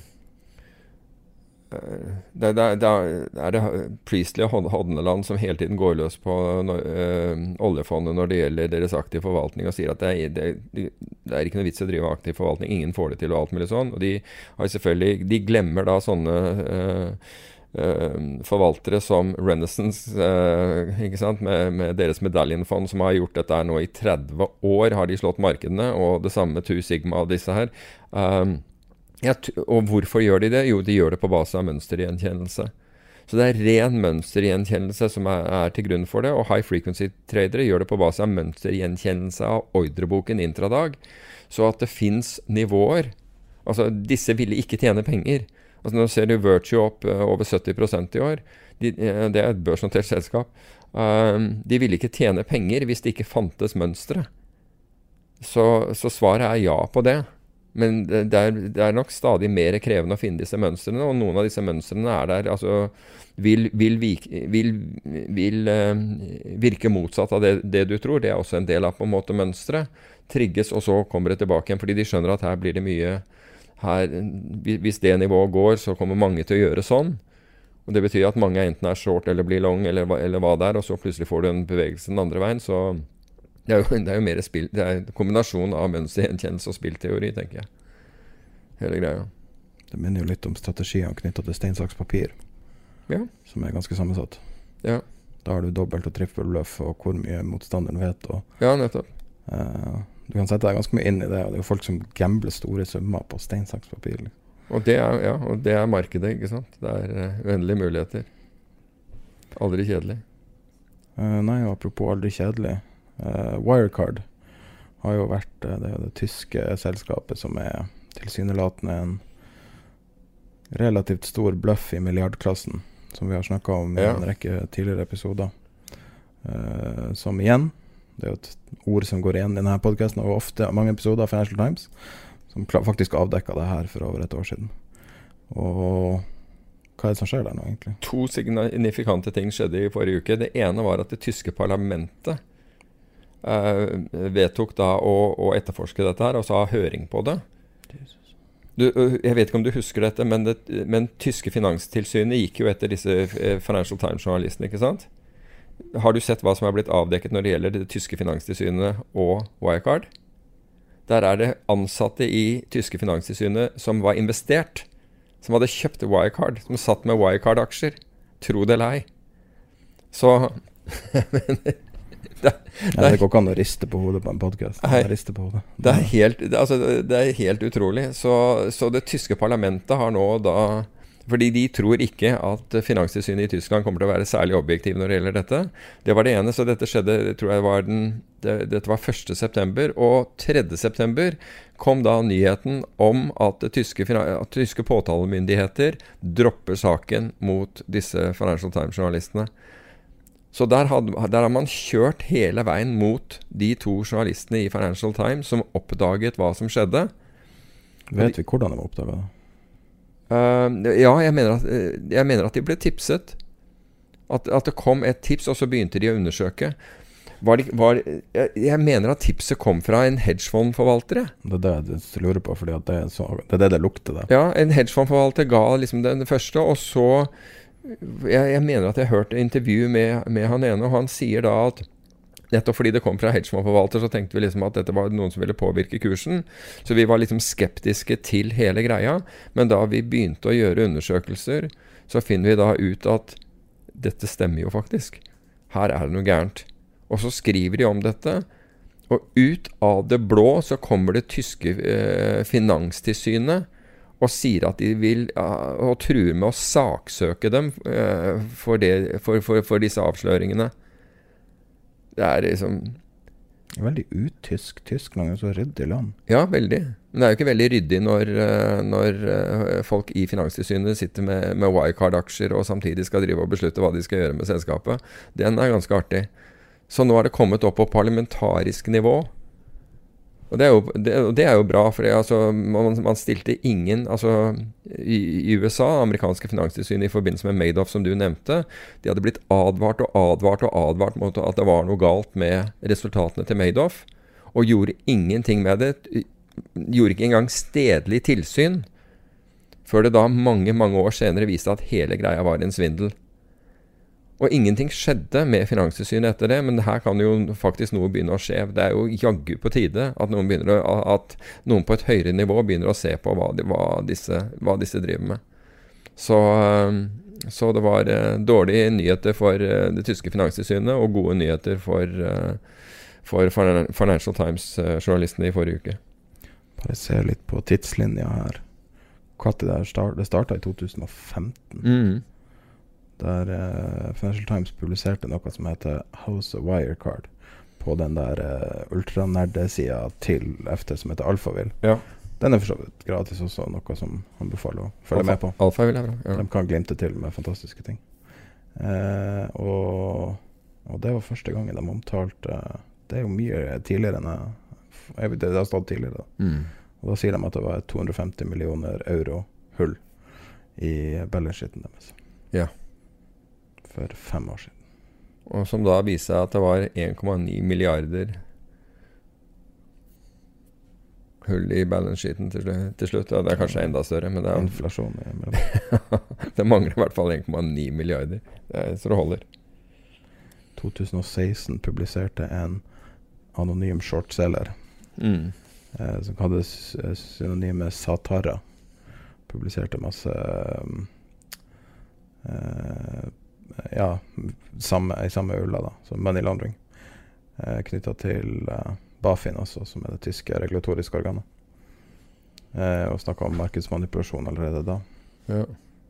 Det, det, det er det Priestley og Hodneland som hele tiden går løs på uh, oljefondet når det gjelder deres aktiv forvaltning, og sier at det er, det, det er ikke noe vits å drive aktiv forvaltning, ingen får det til og alt mulig sånn, og de har selvfølgelig, de glemmer da sånne uh, uh, forvaltere som Renaissance, uh, ikke sant, med, med deres medaljenfond, som har gjort dette her nå i tretti år, har de slått markedene, og det samme med Two Sigma og disse her. Um, ja, og hvorfor gjør de det? Jo, de gjør det på base av mønstergjenkjennelse. Så det er ren mønstergjenkjennelse som er, er til grunn for det, og high frequency tradere gjør det på base av mønstergjenkjennelse av ordreboken intradag, så at det finnes nivåer. Altså, disse ville ikke tjene penger. Altså, nå ser du Virtue opp uh, over sytti prosent i år. De, uh, det er et børsnotert selskap. Um, de ville ikke tjene penger hvis det ikke fantes mønstre. Så, så svaret er ja på det. Men det, det, er, det er nok stadig mer krevende å finne disse mønstrene, og noen av disse mønstrene er der, altså, vil, vil, vil, vil uh, virke motsatt av det, det du tror. Det er også en del av på en måte mønstre. Trigges, og så kommer det tilbake igjen, fordi de skjønner at her blir det mye, her, hvis det nivået går, så kommer mange til å gjøre sånn. Og det betyr at mange enten er short eller blir long, eller, eller hva det er, og så plutselig får du en bevegelse den andre veien, så det er jo, det er jo mer spill, det er en kombinasjon av mønstergjenkjennelse og spillteori, tenker jeg. Hele greia. Det minner jo litt om strategiene knyttet til stein, saks, papir, ja. Som er ganske sammensatt. Ja. Da har du dobbelt og trippel bluff, og hvor mye motstanderen vet. Og, ja, nettopp. Uh, du kan sette deg ganske mye inn i det, og det er jo folk som gambler store summer på stein, saks, papir. Liksom. Og det er, ja, og det er markedet, ikke sant? Det er uh, uendelige muligheter. Aldri kjedelig. Uh, nei, og apropos aldri kjedelig. Uh, Wirecard har jo vært uh, det, det tyske selskapet som er tilsynelatende en relativt stor bluff i milliardklassen, som vi har snakket om i ja. en rekke tidligere episoder. Uh, som igjen, det er jo et ord som går igjen i denne podcasten, og ofte mange episoder av Financial Times, som faktisk avdekket det her for over et år siden. Og hva er det som skjer der nå egentlig? To signifikante ting skjedde i forrige uke. Det ene var at det tyske parlamentet Uh, vedtok da å, å etterforske dette her, og så ha høring på det. Du, uh, jeg vet ikke om du husker dette, men det men tyske finanstilsynet gikk jo etter disse uh, Financial Times-journalistene, ikke sant? Har du sett hva som er blitt avdekket når det gjelder det tyske finanstilsynet og Wirecard? Der er det ansatte i tyske finanstilsynet som var investert, som hadde kjøpt Wirecard, som satt med Wirecard-aksjer. Tro det eller ei. Så Det, det, ja, det går ikke an å riste på hodet på en podcast. Riste på hodet. Det er helt, altså, det er helt utrolig. Så, så det tyske parlamentet har nå da, fordi de tror ikke at finanstilsynet i Tyskland kommer til å være særlig objektiv når det gjelder dette. Det var det ene, så dette skjedde, tror jeg var den, det, dette var første september, og tredje september kom da nyheten om at tyske, at tyske påtalemyndigheter dropper saken mot disse Financial Times-journalistene. Så der, had, der har man kjørt hele veien mot de to journalistene i Financial Times som oppdaget hva som skjedde. Vet vi hvordan de oppdaget det? Uh, ja, jeg mener, at, jeg mener at de ble tipset. At, at det kom et tips, og så begynte de å undersøke. Var de, var, jeg, jeg mener at tipset kom fra en hedgefondforvalter. Det er det jeg lurer på, fordi at det, er så, det er det det lukter der. Ja, en hedgefondforvalter ga liksom den første, og så Jeg, jeg mener at jeg har hørt et intervju med, med han ene, og han sier da at nettopp fordi det kom fra hedgefondforvalter, så tenkte vi liksom at dette var noen som ville påvirke kursen. Så vi var liksom skeptiske til hele greia, men da vi begynte å gjøre undersøkelser, så finner vi da ut at dette stemmer jo faktisk. Her er det noe gærent. Og så skriver de om dette, og ut av det blå så kommer det tyske eh, finanstilsynet, og sier at de vil, uh, og truer med å saksøke dem uh, for, det, for, for, for disse avsløringene. Det er liksom veldig utysk. Tyskland er så ryddig land. Ja, veldig. Men det er jo ikke veldig ryddig når, uh, når uh, folk i finanstilsynet sitter med, med Wirecard-aksjer og samtidig skal drive og beslutte hva de skal gjøre med selskapet. Den er ganske artig. Så nå er det kommet opp på parlamentarisk nivå. Og det er jo, det, det er jo bra, for det, altså, man, man stilte ingen, altså i, i U S A, amerikanske finanstilsyn i forbindelse med Madoff som du nevnte, de hadde blitt advart og advart og advart mot at det var noe galt med resultatene til Madoff, og gjorde ingenting med det, gjorde ikke engang stedlig tilsyn, før det da mange, mange år senere viste at hele greia var en svindel. Og ingenting skjedde med finanstilsynet etter det, men her kan jo faktisk noe begynne å skje. Det er jo jaggu på tide at noen, begynner å, at noen på et høyere nivå begynner å se på hva, de, hva, disse, hva disse driver med. Så, Så det var uh, dårlige nyheter for uh, det tyske finanstilsynet og gode nyheter for, uh, for Financial Times-journalistene uh, i forrige uke. Bare se litt på tidslinja her. Hva det der start, det startet i to tusen og femten. Mm. Der uh, Financial Times publiserte noe som heter House of Wirecard på den der uh, ultranerde-siden til F T som heter Alphaville. Ja. Den er for så vidt gratis også, noe som han befaler å følge Alpha, med på. Alphaville er bra, ja. De kan glimte til med fantastiske ting. Uh, og, og det var første gangen de omtalte, uh, det er jo mye tidligere enn jeg, jeg vet, det har stått tidligere da. Mm. Og da sier de at det var to hundre og femti millioner euro hull i balance-sheeten deres. Ja. For fem år siden. Og som da viser at det var en komma ni milliarder hull i balance-sheeten til, til slutt. Ja, det er kanskje enda større, men det er... Inflasjon i mellom. Det mangler i hvert fall en komma ni milliarder. Det er, så det holder. to tusen og seksten publiserte en anonym shortseller Mm. eh, som hadde synonymet Satara. Publiserte masse um, eh, ja, samme, i samme ulla da, som money laundering, eh, knyttet til eh, BaFin også, som er det tyske regulatoriske organet. Eh, og snakket om markedsmanipulasjon allerede da. Ja.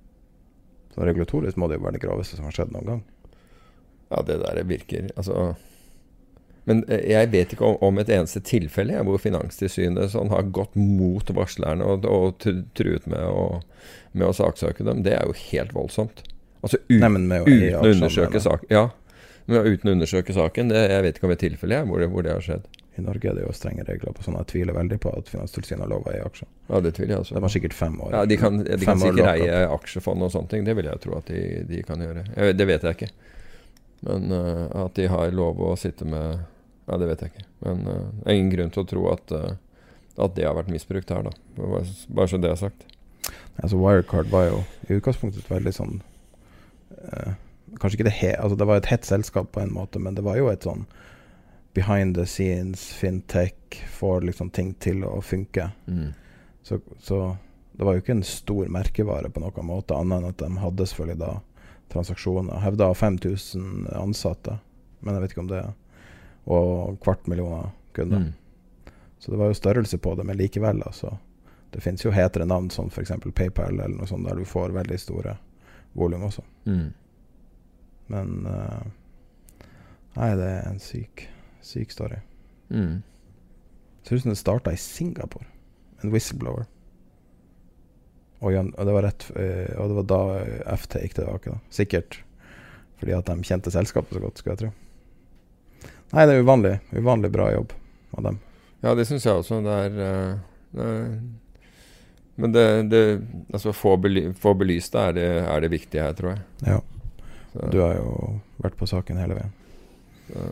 Så regulatorisk må det jo være det graveste som har skjedd noen gang. Ja, det der virker, altså... Men eh, jeg vet ikke om, om et eneste tilfelle ja, hvor Finanstilsynet sånn, har gått mot varslerne og, og truet med å, med å saksøke dem. Det er jo helt voldsomt. Altså ut, Nei, men med å, uten å aksjon, undersøke saken. Ja, men uten å undersøke saken. Det, jeg vet ikke om et tilfelle ja, hvor, det, hvor det har skjedd. I Norge er det jo strenge regler på sånn. Jeg tviler veldig på at Finanstilsynet har lov å eie aksjer. Ja, det tviler jeg også. Det var sikkert fem år. Ja, de kan, de kan år sikkert eie aksjefond og sånne ting. Det vil jeg tro at de, de kan gjøre. Jeg, det vet jeg ikke. Men uh, at de har lov å sitte med... Ja, det vet jeg ikke. Men uh, det er ingen grunn til å tro at, uh, at det har vært misbrukt her, da. Bare, bare så det er sagt. Altså, Wirecard var jo i utgangspunktet veldig sånn... Uh, kanskje ikke det he... Altså, det var et hett selskap på en måte, men det var jo et sånn behind the scenes, fintech, får liksom ting til å funke. Mm. Så, så det var jo ikke en stor merkevare på noen måte, annet enn at de hadde selvfølgelig da transaksjoner. Hevda fem tusen ansatte, men jeg vet ikke om det er og kvart millioner kunder. Mm. Så det var jo størrelse på det, men likevel altså, det finnes jo hetere navn som for eksempel PayPal eller noe sånt, der du får veldig store volum også. Mm. Men uh, nei, det er en syk syk story. Mm. Så det startet i Singapore, en whistleblower. Og, Jan, og det var rett uh, og det var da F T gikk tilbake da. Sikkert fordi at de kjente selskapet så godt, skulle jeg tro. Nei, det er uvanlig, uvanlig bra jobb av dem. Ja, det synes jeg også. Det er, uh, det er men det, det altså få, bely, få belyst det er, det er det viktige her, tror jeg. Ja. Så. Du har jo vært på saken hele veien. Så.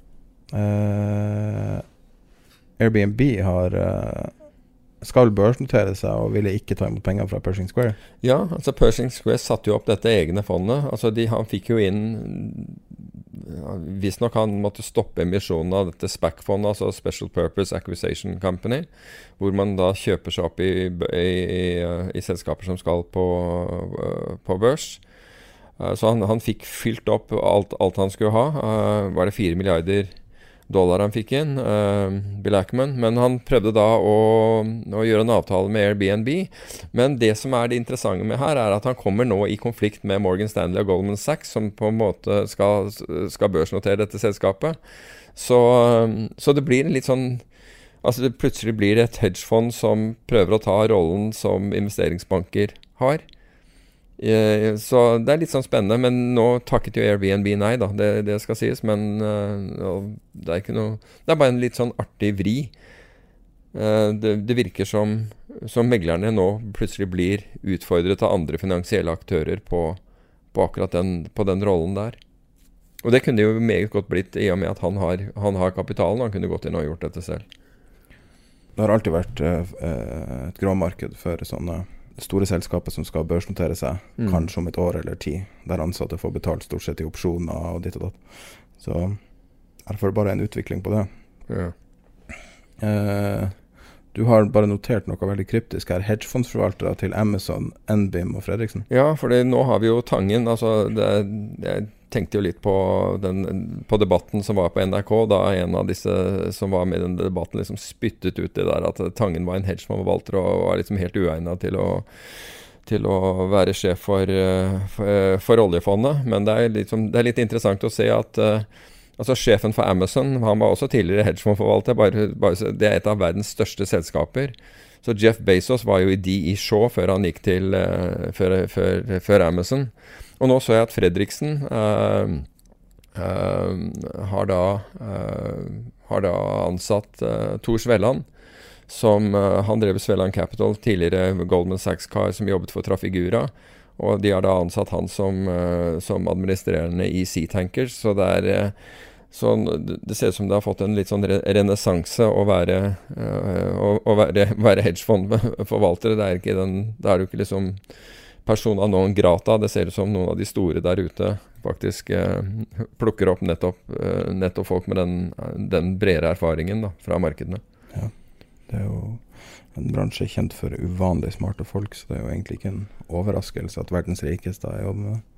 Uh, Airbnb har uh, skal børsnotere seg og ville ikke ta imot penger fra Pershing Square. Ja, altså Pershing Square satte jo opp dette egne fondet. Altså de, han fikk jo inn hvis nok han måtte stoppe emisjonen av dette SPAC-fondet, altså Special Purpose Acquisition Company, hvor man da kjøper seg opp i, i, i, i selskaper som skal på, på børs. Så han, han fikk fylt opp alt, alt han skulle ha. Uh, var det fire milliarder dollar han fikk inn, uh, Bill Ackman, men han prøvde da å, å gjøre en avtale med Airbnb. Men det som er det interessante med her, er at han kommer nå i konflikt med Morgan Stanley og Goldman Sachs, som på en måte skal, skal børsnotere dette selskapet. Så, så det blir en litt sånn, altså det plutselig blir et hedgefond som prøver å ta rollen som investeringsbanker har. Så det er litt sånn spennende, men nå takket jo Airbnb nei da, det, det skal sies, men uh, det er ikke noe, det er bare en litt sånn artig vri. Uh, det, det virker som, som meglerne nå plutselig blir utfordret av andre finansielle aktører på, på akkurat den, på den rollen der. Og det kunne jo meget godt blitt i og med at han har, han har kapitalen, han kunne gått inn og gjort dette selv. Det har alltid vært uh, et gråmarked for sånne store selskaper som skal børsnotere seg, mm. kanskje om et år eller ti, der ansatte får betalt stort sett i opsjoner og ditt og datt. Så er det bare en utvikling på det. Ja. Eh, du har bare notert noe veldig kryptisk her. Hedgefondsforvaltere til Amazon, N B I M og Fredriksen. Ja, for nå har vi jo Tangen. Altså, det, jeg tenkte jo litt på, den, på debatten som var på N R K, da en av disse som var med i den debatten liksom spyttet ut det der at Tangen var en hedgefondforvalter og var liksom helt uegnet til å, til å være sjef for, for, for oljefondet. Men det er, liksom, det er litt interessant å se at uh, altså sjefen for Amazon, han var også tidligere hedgefondforvalter, bare, bare, det er et av verdens største selskaper. Så Jeff Bezos var jo i D E Shaw før han gikk til uh, før, før, før Amazon. Og nå så jeg at Fredriksen uh, uh, har, da, uh, har da ansatt uh, Tor Svelland, som uh, han drev Svelland Capital, tidligere Goldman Sachs-kar som jobbet for Trafigura, og de har da ansatt han som, uh, som administrerende i Sea Tankers, så det er uh, så det ser ut som det har fått en litt sånn renessanse å være, uh, å, å være, være hedgefondforvaltere. Det er ikke den, det er jo ikke liksom persona non grata. Det ser ut som noen av de store der ute faktisk uh, plukker opp nettopp, uh, nettopp folk med den, den bredere erfaringen da, fra markedene. Ja, det er jo en bransje kjent for uvanlig smarte folk, så det er jo egentlig ikke en overraskelse at verdens rikeste er jobb med.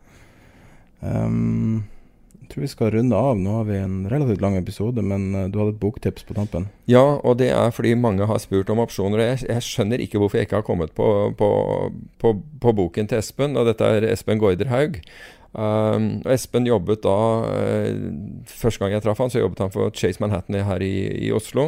Um, Jeg tror vi skal runde av. Nå har vi en relativt lang episode, men uh, du hadde et boktips på tampen. Ja, og det er fordi mange har spurt om opsjoner. Jeg, jeg skjønner ikke hvorfor jeg ikke har kommet på, på, på, på boken til Espen, og dette er Espen Gaarderhaug. Um, og Espen jobbet da, uh, første gang jeg traff han, så jobbet han for Chase Manhattan her i, i Oslo.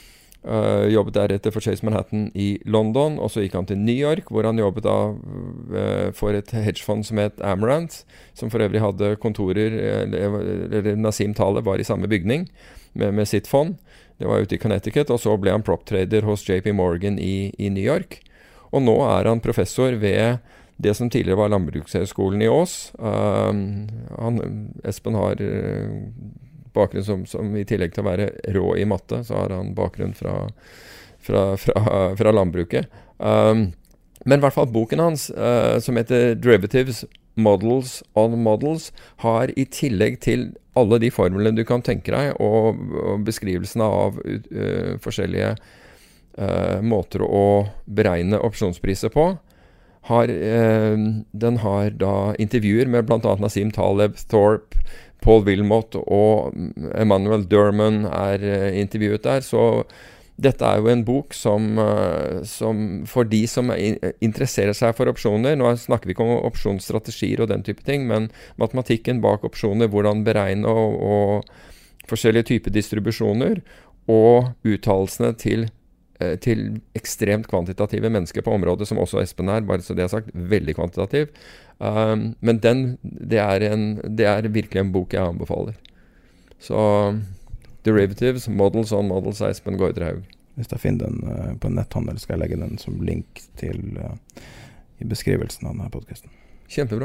Uh, jobbet deretter for Chase Manhattan i London, og så gikk han til New York, hvor han jobbet da uh, for et hedgefond som het Amaranth, som for øvrig hadde kontorer, eller, eller Nassim Taleb var i samme bygning med, med sitt fond. Det var ute i Connecticut, og så ble han prop-trader hos J P Morgan i, i New York. Og nå er han professor ved det som tidligere var Landbrukshøgskolen i Ås. Uh, han, Espen har uh, bakgrunn som, som i tillegg til å være rå i matte, så har han bakgrunn fra, fra, fra, fra landbruket. Um, men i hvert fall boken hans, uh, som heter Derivatives, Models on Models, har i tillegg til alle de formlene du kan tenke deg, og, og beskrivelsene av uh, forskjellige uh, måter å beregne opsjonspriser på, har, uh, den har da intervjuer med blant annet Nassim Taleb, Thorpe, Paul Wilmot og Emmanuel Derman er uh, intervjuet der, så dette er jo en bok som, uh, som for de som in interesserer seg for opsjoner, nå snakker vi ikke om opsjonsstrategier og den type ting, men matematikken bak opsjoner, hvordan beregne og, og forskjellige typer distribusjoner, og uttalelsene til, uh, til ekstremt kvantitative mennesker på området, som også Espen er, bare så det er sagt, veldig kvantitativ. Um, men den, det er, en, det er virkelig en bok jeg anbefaler. Så Derivatives, Models on Models, Espen Gaarderhaug. Hvis jeg finner den uh, på en netthandel, skal jeg legge den som link til uh, i beskrivelsen av denne podcasten. Kjempebra.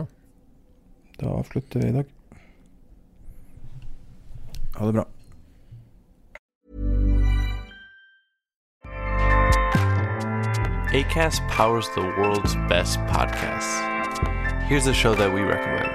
Da avslutter vi i dag. Ha det bra. Acast powers the world's best podcasts. Here's a show that we recommend.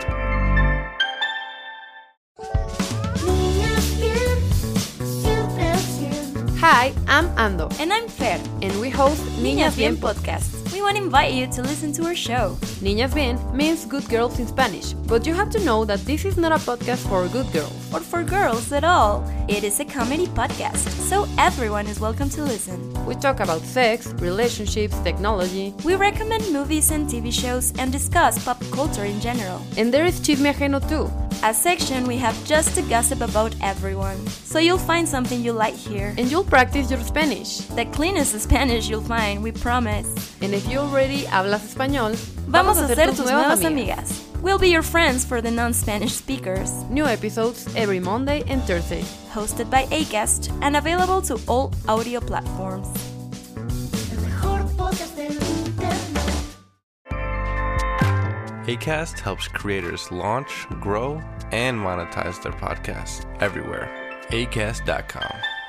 Hi, I'm Ando. And I'm Fer. And we host Niñas Bien podcast. We want to invite you to listen to our show. Niñas Bien means good girls in Spanish, but you have to know that this is not a podcast for good girls. Or for girls at all. It is a comedy podcast, so everyone is welcome to listen. We talk about sex, relationships, technology. We recommend movies and T V shows and discuss pop culture in general. And there is Chisme Ajeno too. A section we have just to gossip about everyone. So you'll find something you like here. And you'll practice your Spanish. The cleanest Spanish you'll find, we promise. And if you already hablas español, vamos a ser tus nuevas amigas. We'll be your friends for the non-Spanish speakers. New episodes every Monday and Thursday. Hosted by Acast and available to all audio platforms. Acast helps creators launch, grow, and monetize their podcasts everywhere. acast dot com.